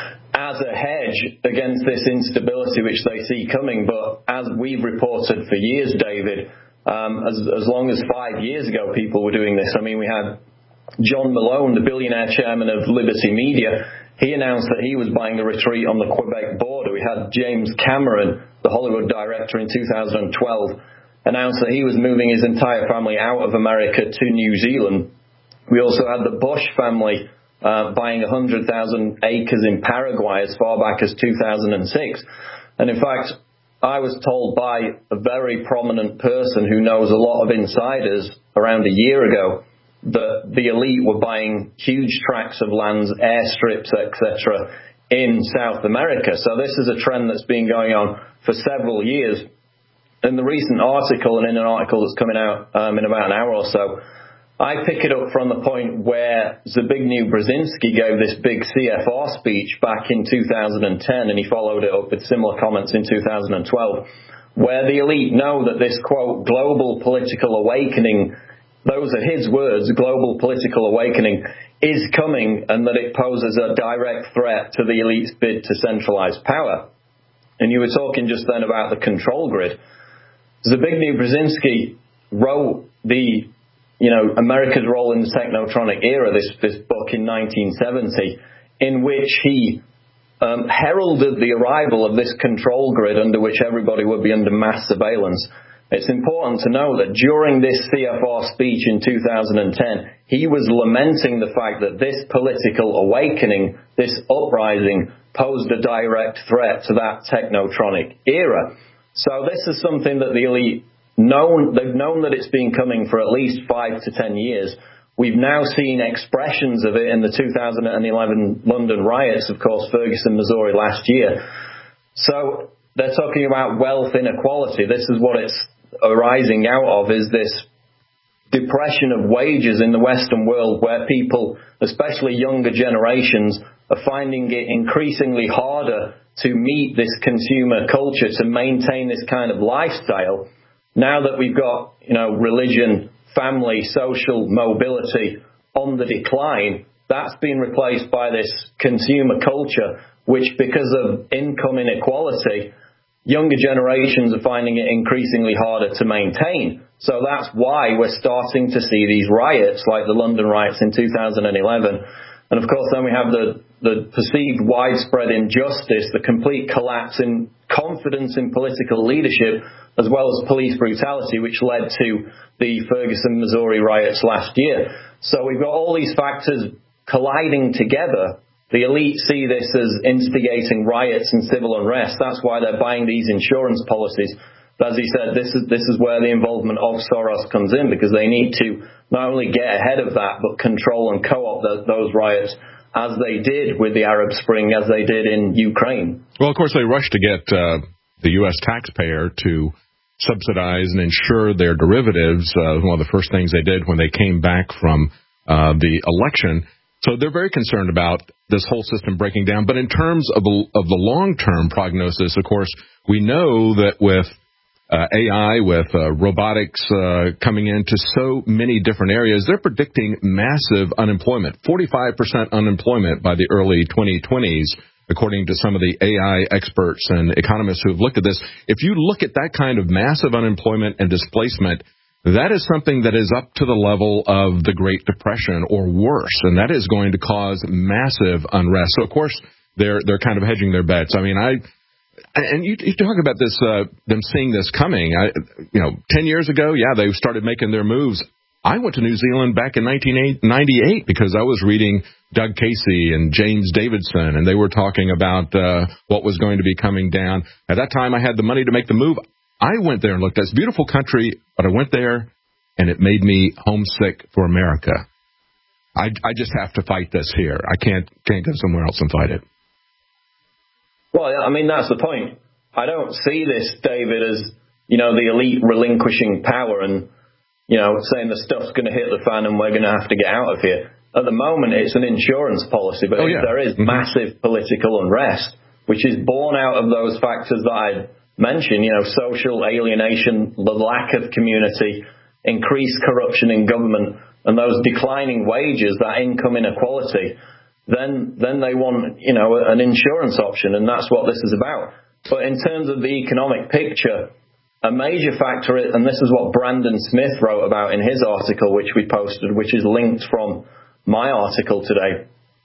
as a hedge against this instability which they see coming. But as we've reported for years, David, um, as, as long as five years ago people were doing this. I mean, we had John Malone, the billionaire chairman of Liberty Media. He announced that he was buying a retreat on the Quebec border. We had James Cameron, the Hollywood director, in two thousand twelve, announced that he was moving his entire family out of America to New Zealand. We also had the Bush family uh, buying one hundred thousand acres in Paraguay as far back as two thousand six. And in fact, I was told by a very prominent person who knows a lot of insiders around a year ago that the elite were buying huge tracts of lands, airstrips, et cetera, in South America. So this is a trend that's been going on for several years. In the recent article, and in an article that's coming out um, in about an hour or so, I pick it up from the point where Zbigniew Brzezinski gave this big C F R speech back in two thousand ten, and he followed it up with similar comments in two thousand twelve, where the elite know that this, quote, global political awakening, those are his words, global political awakening, is coming, and that it poses a direct threat to the elite's bid to centralize power. And you were talking just then about the control grid. Zbigniew Brzezinski wrote the, you know, America's role in the technotronic era, this, this book in nineteen seventy, in which he um, heralded the arrival of this control grid under which everybody would be under mass surveillance. It's important to know that during this C F R speech in two thousand ten, he was lamenting the fact that this political awakening, this uprising, posed a direct threat to that technotronic era. So this is something that the elite known, they've known that it's been coming for at least five to ten years. We've now seen expressions of it in the two thousand eleven London riots, of course, Ferguson, Missouri last year. So they're talking about wealth inequality. This is what it's arising out of, is this depression of wages in the Western world, where people, especially younger generations, are finding it increasingly harder to meet this consumer culture, to maintain this kind of lifestyle. Now that we've got, you know, religion, family, social mobility on the decline, that's been replaced by this consumer culture, which, because of income inequality, younger generations are finding it increasingly harder to maintain. So that's why we're starting to see these riots, like the London riots in two thousand eleven. And of course, then we have the, the perceived widespread injustice, the complete collapse in confidence in political leadership, as well as police brutality, which led to the Ferguson, Missouri riots last year. So we've got all these factors colliding together. The elite see this as instigating riots and civil unrest. That's why they're buying these insurance policies. But as he said, this is this is where the involvement of Soros comes in, because they need to not only get ahead of that, but control and co-opt the, those riots, as they did with the Arab Spring, as they did in Ukraine. Well, of course, they rushed to get uh, the U S taxpayer to subsidize and insure their derivatives. Uh, one of the first things they did when they came back from uh, the election. So they're very concerned about this whole system breaking down. But in terms of the, of the long-term prognosis, of course, we know that with uh, A I, with uh, robotics uh, coming into so many different areas. They're predicting massive unemployment, forty-five percent unemployment by the early twenty twenties, according to some of the A I experts and economists who have looked at this. If you look at that kind of massive unemployment and displacement, that is something that is up to the level of the Great Depression or worse, and that is going to cause massive unrest. So, of course, they're they're kind of hedging their bets. I mean, I and you, you talk about this, uh, them seeing this coming. I, you know, ten years ago, yeah, they started making their moves. I went to New Zealand back in nineteen ninety-eight because I was reading Doug Casey and James Davidson, and they were talking about uh, what was going to be coming down. At that time, I had the money to make the move. I went there and looked. It's a beautiful country, but I went there, and it made me homesick for America. I, I just have to fight this here. I can't can't go somewhere else and fight it. Well, I mean, that's the point. I don't see this, David, as, you know, the elite relinquishing power and, you know, saying the stuff's going to hit the fan and we're going to have to get out of here. At the moment, it's an insurance policy, but oh, yeah. there is mm-hmm. massive political unrest, which is born out of those factors that I mentioned, you know, social alienation, the lack of community, increased corruption in government, and those declining wages, that income inequality. Then, then they want, you know, an insurance option, and that's what this is about. But in terms of the economic picture, a major factor, and this is what Brandon Smith wrote about in his article, which we posted, which is linked from my article today.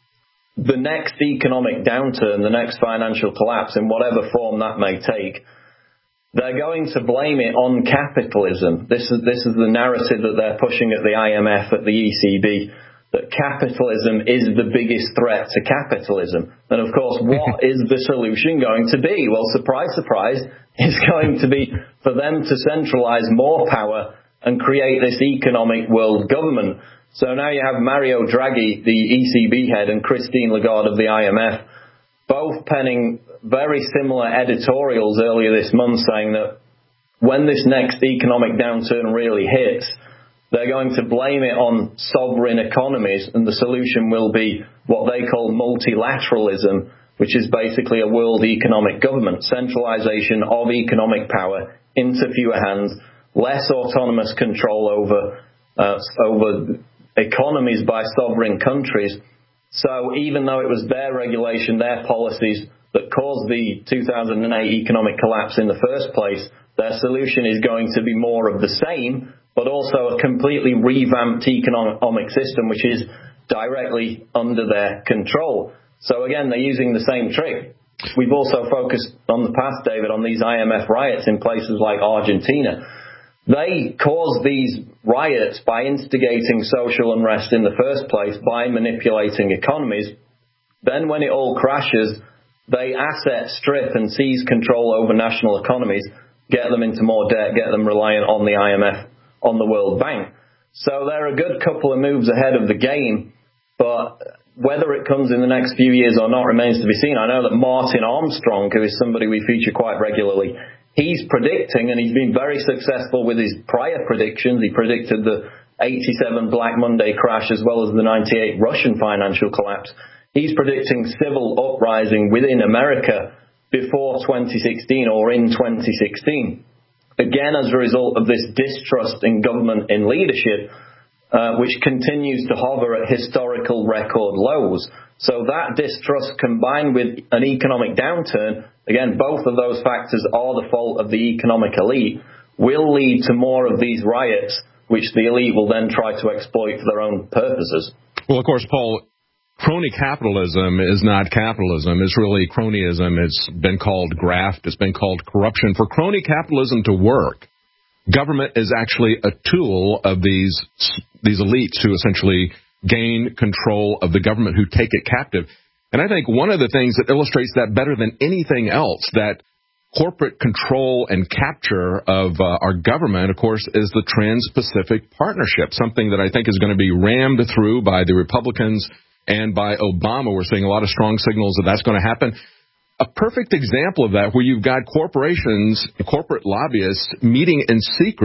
The next economic downturn, the next financial collapse, in whatever form that may take, they're going to blame it on capitalism. This is this is the narrative that they're pushing at the I M F, at the E C B, that capitalism is the biggest threat to capitalism. And of course, what is the solution going to be? Well, surprise, surprise, it's going to be for them to centralize more power and create this economic world government. So now you have Mario Draghi, the E C B head, and Christine Lagarde of the I M F, both penning very similar editorials earlier this month saying that when this next economic downturn really hits, they're going to blame it on sovereign economies, and the solution will be what they call multilateralism, which is basically a world economic government, centralization of economic power into fewer hands, less autonomous control over uh, over economies by sovereign countries. So even though it was their regulation, their policies that caused the two thousand eight economic collapse in the first place, their solution is going to be more of the same, but also a completely revamped economic system, which is directly under their control. So again, they're using the same trick. We've also focused on the past, David, on these I M F riots in places like Argentina. They caused these riots by instigating social unrest in the first place, by manipulating economies. Then when it all crashes, they asset strip and seize control over national economies, get them into more debt, get them reliant on the I M F, on the World Bank. So they're a good couple of moves ahead of the game, but whether it comes in the next few years or not remains to be seen. I know that Martin Armstrong, who is somebody we feature quite regularly, he's predicting, and he's been very successful with his prior predictions. He predicted the eighty-seven Black Monday crash as well as the ninety-eight Russian financial collapse. He's predicting civil uprising within America before twenty sixteen or in twenty sixteen. Again, as a result of this distrust in government and leadership, uh, which continues to hover at historical record lows. So that distrust combined with an economic downturn, again, both of those factors are the fault of the economic elite, will lead to more of these riots, which the elite will then try to exploit for their own purposes. Well, of course, Paul, crony capitalism is not capitalism. It's really cronyism. It's been called graft. It's been called corruption. For crony capitalism to work, government is actually a tool of these these elites who essentially gain control of the government, who take it captive. And I think one of the things that illustrates that better than anything else, that corporate control and capture of uh, our government, of course, is the Trans-Pacific Partnership, something that I think is going to be rammed through by the Republicans and by Obama. We're seeing a lot of strong signals that that's going to happen. A perfect example of that, where you've got corporations, corporate lobbyists meeting in secret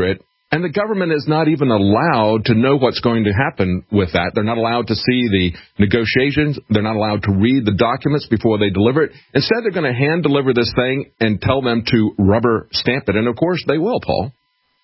And the government is not even allowed to know what's going to happen with that. They're not allowed to see the negotiations. They're not allowed to read the documents before they deliver it. Instead, they're going to hand deliver this thing and tell them to rubber stamp it. And, of course, they will, Paul.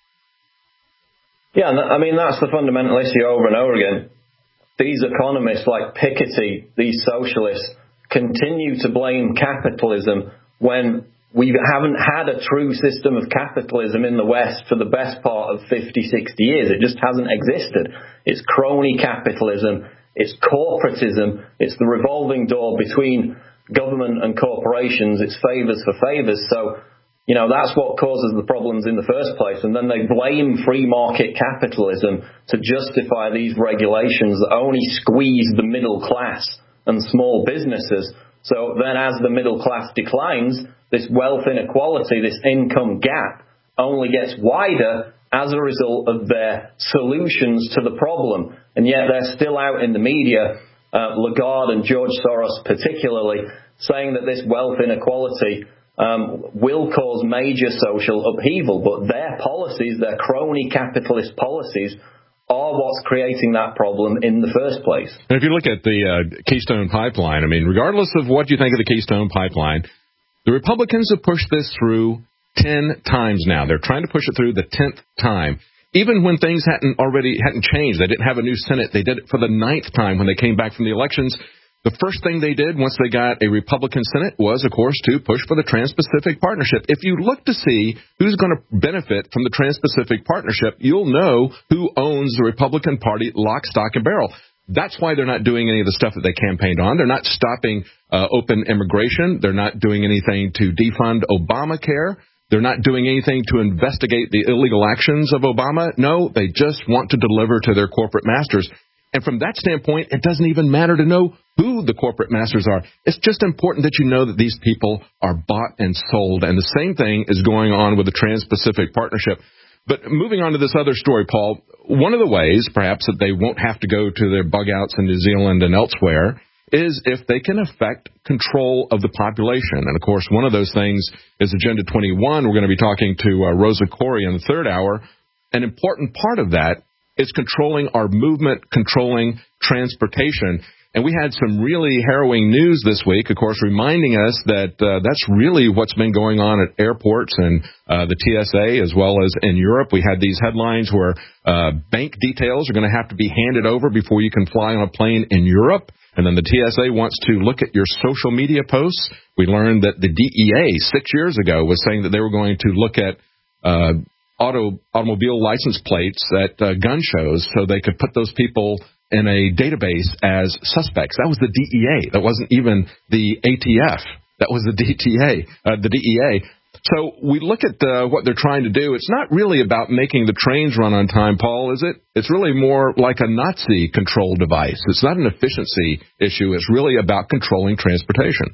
Yeah, I mean, that's the fundamental issue over and over again. These economists like Piketty, these socialists, continue to blame capitalism when we haven't had a true system of capitalism in the West for the best part of fifty, sixty years. It just hasn't existed. It's crony capitalism. It's corporatism. It's the revolving door between government and corporations. It's favors for favors. So, you know, that's what causes the problems in the first place. And then they blame free market capitalism to justify these regulations that only squeeze the middle class and small businesses. So then as the middle class declines, this wealth inequality, this income gap, only gets wider as a result of their solutions to the problem. And yet they're still out in the media, uh, Lagarde and George Soros particularly, saying that this wealth inequality um, will cause major social upheaval. But their policies, their crony capitalist policies, are what's creating that problem in the first place. And if you look at the uh, Keystone Pipeline, I mean, regardless of what you think of the Keystone Pipeline, the Republicans have pushed this through ten times now. They're trying to push it through the tenth time. Even when things hadn't already hadn't changed, they didn't have a new Senate. They did it for the ninth time when they came back from the elections. The first thing they did once they got a Republican Senate was, of course, to push for the Trans-Pacific Partnership. If you look to see who's going to benefit from the Trans-Pacific Partnership, you'll know who owns the Republican Party lock, stock, and barrel. That's why they're not doing any of the stuff that they campaigned on. They're not stopping uh, open immigration. They're not doing anything to defund Obamacare. They're not doing anything to investigate the illegal actions of Obama. No, they just want to deliver to their corporate masters. And from that standpoint, it doesn't even matter to know who the corporate masters are. It's just important that you know that these people are bought and sold. And the same thing is going on with the Trans-Pacific Partnership. But moving on to this other story, Paul, one of the ways, perhaps, that they won't have to go to their bug-outs in New Zealand and elsewhere is if they can affect control of the population. And, of course, one of those things is Agenda twenty-one. We're going to be talking to uh, Rosa Corey in the third hour. An important part of that is controlling our movement, controlling transportation. And we had some really harrowing news this week, of course, reminding us that uh, that's really what's been going on at airports and uh, the T S A, as well as in Europe. We had these headlines where uh, bank details are going to have to be handed over before you can fly on a plane in Europe. And then the T S A wants to look at your social media posts. We learned that the D E A six years ago was saying that they were going to look at uh, auto automobile license plates at uh, gun shows so they could put those people in a database as suspects. That was the D E A. That wasn't even the A T F. That was the D T A, uh, the D E A. So we look at uh, what they're trying to do. It's not really about making the trains run on time, Paul, is it? It's really more like a Nazi control device. It's not an efficiency issue. It's really about controlling transportation.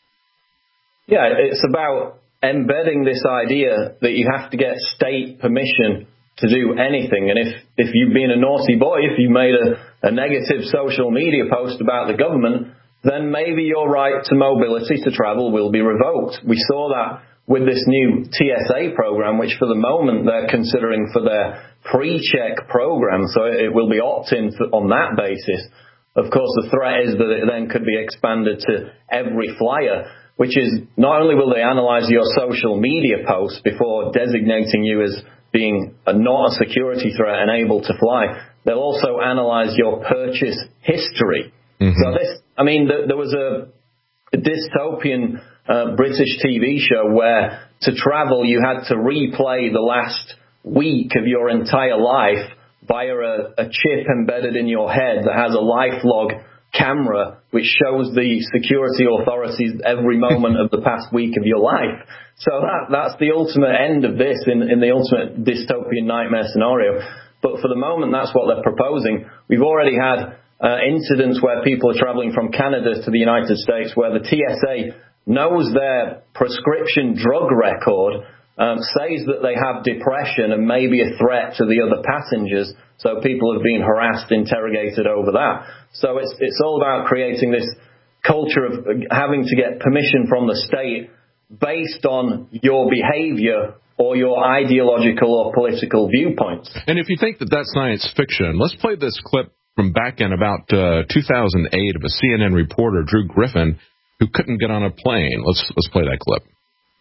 Yeah, it's about embedding this idea that you have to get state permission to do anything. And if, if you've been a naughty boy, if you made a, a negative social media post about the government, then maybe your right to mobility, to travel, will be revoked. We saw that with this new T S A program, which for the moment they're considering for their pre-check program, so it will be opt-in on that basis. Of course, the threat is that it then could be expanded to every flyer, which is not only will they analyze your social media posts before designating you as being a, not a security threat and able to fly, they'll also analyze your purchase history. Mm-hmm. So this, I mean, there, there was a, a dystopian uh, British T V show where to travel you had to replay the last week of your entire life via a, a chip embedded in your head that has a LifeLog camera which shows the security authorities every moment of the past week of your life. So that that's the ultimate end of this in, in the ultimate dystopian nightmare scenario. But for the moment, that's what they're proposing. We've already had uh, incidents where people are traveling from Canada to the United States where the T S A knows their prescription drug record, um, says that they have depression and may be a threat to the other passengers. So people have been harassed, interrogated over that. So it's it's all about creating this culture of having to get permission from the state based on your behavior or your ideological or political viewpoints. And if you think that that's science fiction, let's play this clip from back in about uh, two thousand eight of a C N N reporter, Drew Griffin, who couldn't get on a plane. Let's let's play that clip.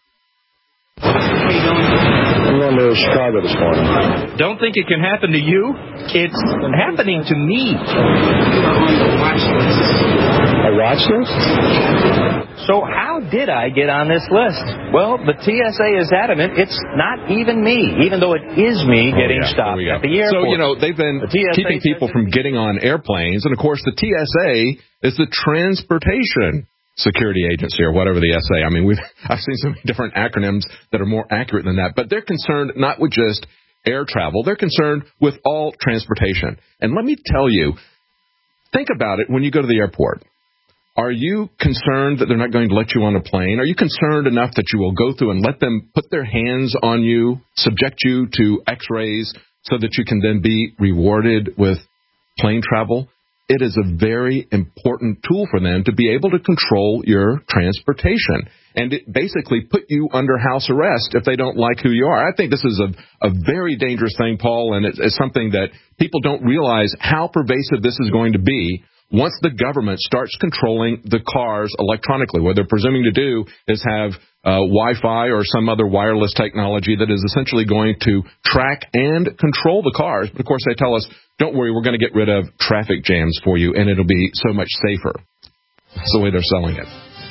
I'm going to Chicago this morning. Don't think it can happen to you? It's happening to me. A watch list? So how did I get on this list? Well, the T S A is adamant it's not even me, even though it is me getting oh, yeah. stopped at the airport. So, you know, they've been the keeping people from getting on airplanes. And, of course, the T S A is the Transportation Security Agency, or whatever the S A. I mean, we've I've seen so many different acronyms that are more accurate than that. But they're concerned not with just air travel. They're concerned with all transportation. And let me tell you, think about it when you go to the airport. Are you concerned that they're not going to let you on a plane? Are you concerned enough that you will go through and let them put their hands on you, subject you to x-rays so that you can then be rewarded with plane travel? It is a very important tool for them to be able to control your transportation. And it basically put you under house arrest if they don't like who you are. I think this is a, a very dangerous thing, Paul, and it's, it's something that people don't realize how pervasive this is going to be once the government starts controlling the cars electronically. What they're presuming to do is have uh, Wi-Fi or some other wireless technology that is essentially going to track and control the cars. But, of course, they tell us, don't worry, we're going to get rid of traffic jams for you, and it'll be so much safer. That's the way they're selling it.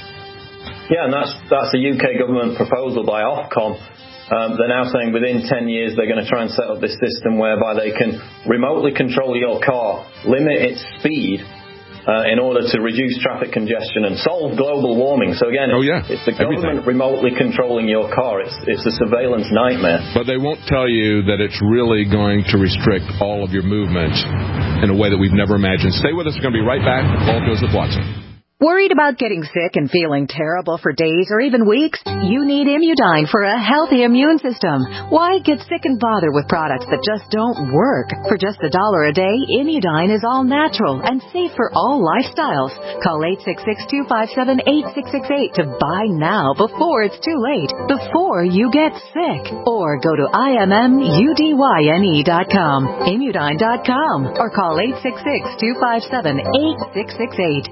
Yeah, and that's that's a U K government proposal by Ofcom. Um, they're now saying within ten years they're going to try and set up this system whereby they can remotely control your car, limit its speed, Uh, in order to reduce traffic congestion and solve global warming. So again, oh, yeah. it's the government Everything. remotely controlling your car. It's it's a surveillance nightmare. But they won't tell you that it's really going to restrict all of your movement in a way that we've never imagined. Stay with us. We're going to be right back. Paul Joseph Watson. Worried about getting sick and feeling terrible for days or even weeks? You need Immudyne for a healthy immune system. Why get sick and bother with products that just don't work? For just a dollar a day, Immudyne is all natural and safe for all lifestyles. Call eight six six, two five seven, eight six six eight to buy now before it's too late, before you get sick. Or go to I M M U D Y N E dot com, Immudyne dot com, or call eight six six, two five seven, eight six six eight.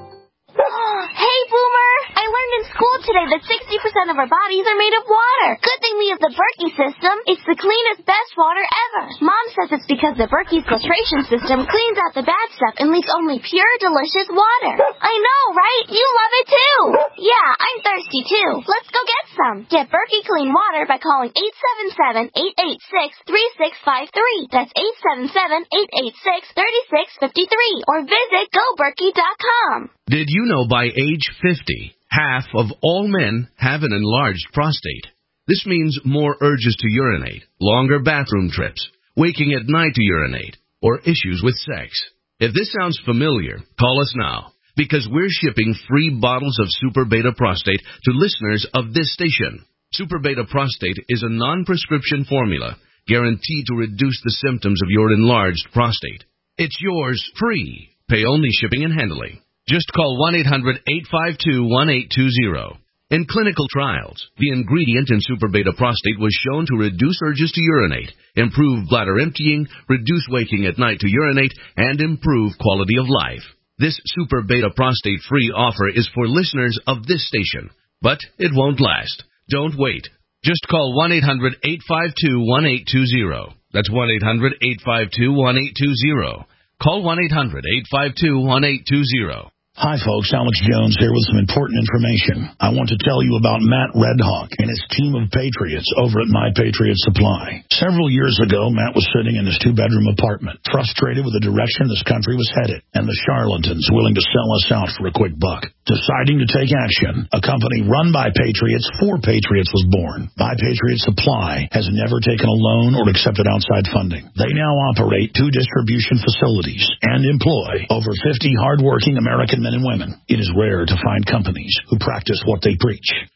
Hey, Boomer! I learned in school today that sixty percent of our bodies are made of water. Good thing we have the Berkey system. It's the cleanest, best water ever. Mom says it's because the Berkey filtration system cleans out the bad stuff and leaves only pure, delicious water. I know, right? You love it too. Yeah, I'm thirsty too. Let's go get some. Get Berkey clean water by calling eight seven seven, eight eight six, three six five three. That's eight seven seven, eight eight six, three six five three. Or visit go berkey dot com. Did you know by age fifty, half of all men have an enlarged prostate? This means more urges to urinate, longer bathroom trips, waking at night to urinate, or issues with sex. If this sounds familiar, call us now, because we're shipping free bottles of Super Beta Prostate to listeners of this station. Super Beta Prostate is a non-prescription formula guaranteed to reduce the symptoms of your enlarged prostate. It's yours free. Pay only shipping and handling. Just call one eight hundred, eight five two, one eight two zero. In clinical trials, the ingredient in Super Beta Prostate was shown to reduce urges to urinate, improve bladder emptying, reduce waking at night to urinate, and improve quality of life. This Super Beta Prostate free offer is for listeners of this station, but it won't last. Don't wait. Just call one eight hundred, eight five two, one eight two zero. That's one eight hundred, eight five two, one eight two zero. Call one eight hundred, eight five two, one eight two zero. Hi, folks. Alex Jones here with some important information. I want to tell you about Matt Redhawk and his team of patriots over at My Patriot Supply. Several years ago, Matt was sitting in his two-bedroom apartment, frustrated with the direction this country was headed, and the charlatans willing to sell us out for a quick buck. Deciding to take action, a company run by patriots for patriots was born. My Patriot Supply has never taken a loan or accepted outside funding. They now operate two distribution facilities and employ over fifty hardworking American men and women. It is rare to find companies who practice what they preach.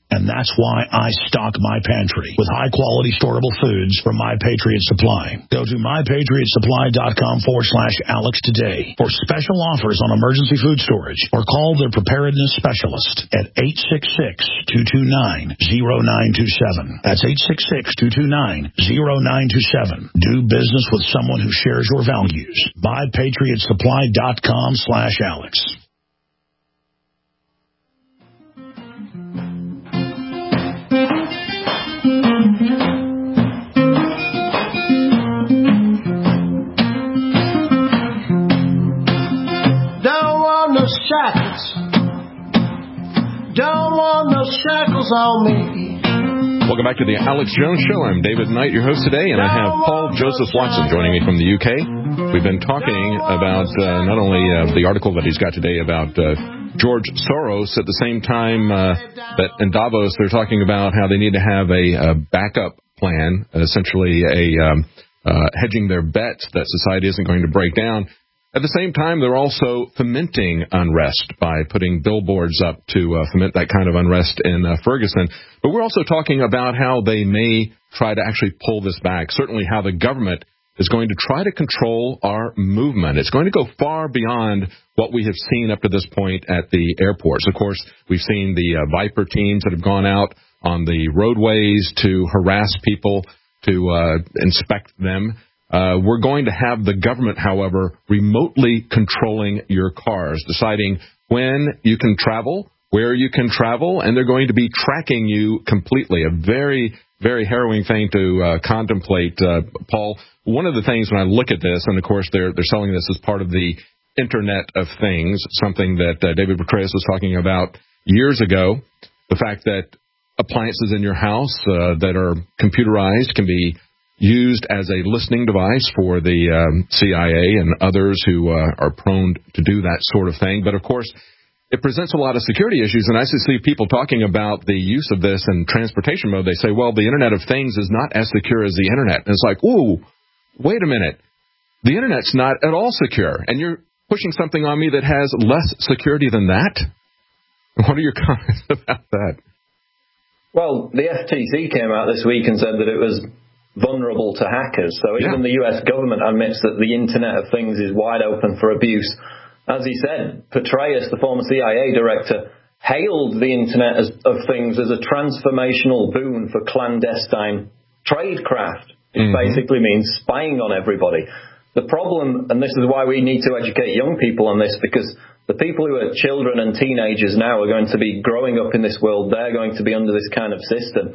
And that's why I stock My Pantry with high-quality storable foods from My Patriot Supply. Go to mypatriotsupply.com forward slash Alex today for special offers on emergency food storage, or call their preparedness specialist at eight six six, two two nine, zero nine two seven. That's eight six six, two two nine, zero nine two seven. Do business with someone who shares your values. mypatriotsupply.com slash Alex. Shackles. Don't want no shackles on me. Welcome back to the Alex Jones Show. I'm David Knight, your host today, and I have Paul Joseph Watson joining me from the U K. We've been talking about uh, not only uh, the article that he's got today about uh, George Soros, at the same time uh, that in Davos they're talking about how they need to have a, a backup plan, essentially a um, uh, hedging their bets that society isn't going to break down. At the same time, they're also fomenting unrest by putting billboards up to uh, foment that kind of unrest in uh, Ferguson. But we're also talking about how they may try to actually pull this back, certainly how the government is going to try to control our movement. It's going to go far beyond what we have seen up to this point at the airports. Of course, we've seen the uh, Viper teams that have gone out on the roadways to harass people, to uh, inspect them. Uh, we're going to have the government, however, remotely controlling your cars, deciding when you can travel, where you can travel, and they're going to be tracking you completely. A very, very harrowing thing to uh, contemplate, uh, Paul. One of the things when I look at this, and of course they're they're selling this as part of the Internet of Things, something that uh, David Petraeus was talking about years ago, the fact that appliances in your house uh, that are computerized can be used as a listening device for the um, C I A and others who uh, are prone to do that sort of thing. But, of course, it presents a lot of security issues, and I see people talking about the use of this in transportation mode. They say, well, the Internet of Things is not as secure as the Internet. And it's like, ooh, wait a minute. The Internet's not at all secure, and you're pushing something on me that has less security than that? What are your comments about that? Well, the F T C came out this week and said that it was vulnerable to hackers. So even yeah. the U S government admits that the Internet of Things is wide open for abuse. As he said, Petraeus, the former C I A director, hailed the Internet of Things as a transformational boon for clandestine tradecraft. It mm-hmm. basically means spying on everybody. The problem, and this is why we need to educate young people on this, because the people who are children and teenagers now are going to be growing up in this world. They're going to be under this kind of system.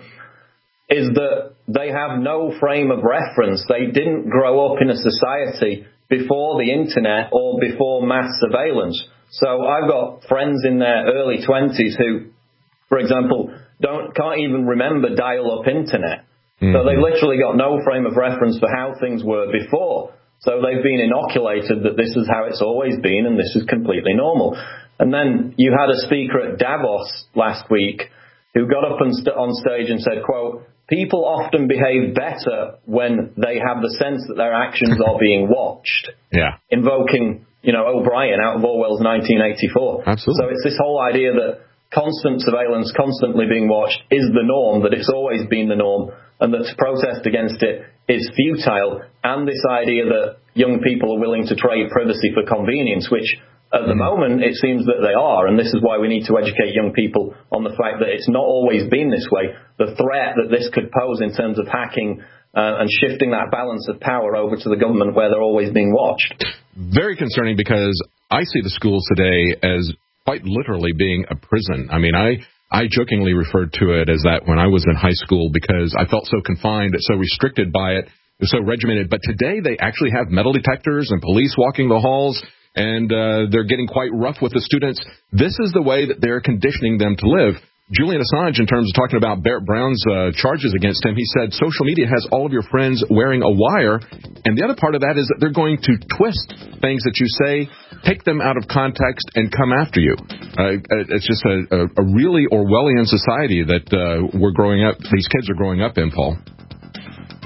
Is that they have no frame of reference. They didn't grow up in a society before the Internet or before mass surveillance. So I've got friends in their early twenties who, for example, don't can't even remember dial-up Internet. Mm-hmm. So they've literally got no frame of reference for how things were before. So they've been inoculated that this is how it's always been and this is completely normal. And then you had a speaker at Davos last week who got up on, st- on stage and said, quote, people often behave better when they have the sense that their actions are being watched. Yeah. Invoking, you know, O'Brien out of Orwell's nineteen eighty-four. Absolutely. So it's this whole idea that constant surveillance, constantly being watched, is the norm, that it's always been the norm, and that to protest against it is futile, and this idea that young people are willing to trade privacy for convenience, which at the moment, it seems that they are, and this is why we need to educate young people on the fact that it's not always been this way. The threat that this could pose in terms of hacking uh, and shifting that balance of power over to the government where they're always being watched. Very concerning, because I see the schools today as quite literally being a prison. I mean, I, I jokingly referred to it as that when I was in high school, because I felt so confined, so restricted by it, so regimented. But today they actually have metal detectors and police walking the halls, and uh, they're getting quite rough with the students. This is the way that they're conditioning them to live. Julian Assange, in terms of talking about Barrett Brown's uh, charges against him, he said social media has all of your friends wearing a wire, and the other part of that is that they're going to twist things that you say, take them out of context, and come after you. Uh, it's just a, a really Orwellian society that uh, we're growing up, these kids are growing up in, Paul.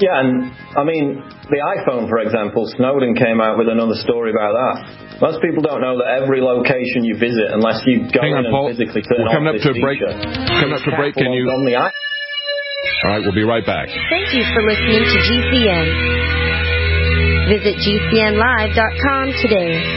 Yeah, and I mean, the iPhone, for example, Snowden came out with another story about that. Most people don't know that every location you visit, unless you go Hang in on, Paul. and physically turn We're off coming up this to a break. feature, Coming up to a break. Can you? On the All right, we'll be right back. Thank you for listening to G C N. Visit G C N live dot com today.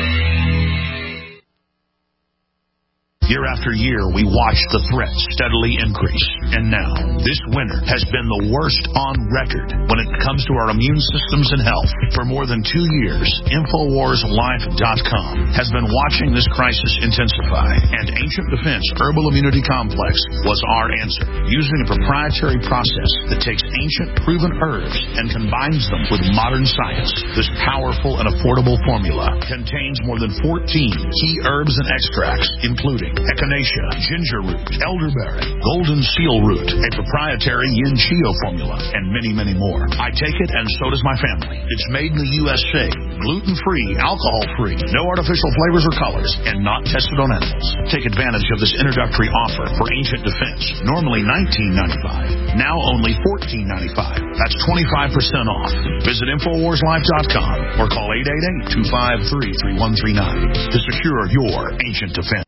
Year after year, we watched the threats steadily increase. And now, this winter has been the worst on record when it comes to our immune systems and health. For more than two years, Infowars Life dot com has been watching this crisis intensify. And Ancient Defense Herbal Immunity Complex was our answer. Using a proprietary process that takes ancient proven herbs and combines them with modern science, this powerful and affordable formula contains more than fourteen key herbs and extracts, including echinacea, ginger root, elderberry, golden seal root, a proprietary yin chio formula, and many, many more. I take it, and so does my family. It's made in the U S A, gluten-free, alcohol-free, no artificial flavors or colors, and not tested on animals. Take advantage of this introductory offer for Ancient Defense, normally nineteen ninety-five dollars, now only fourteen ninety-five dollars. That's twenty-five percent off. Visit Infowars Life dot com or call eight eight eight, two five three, three one three nine to secure your Ancient Defense.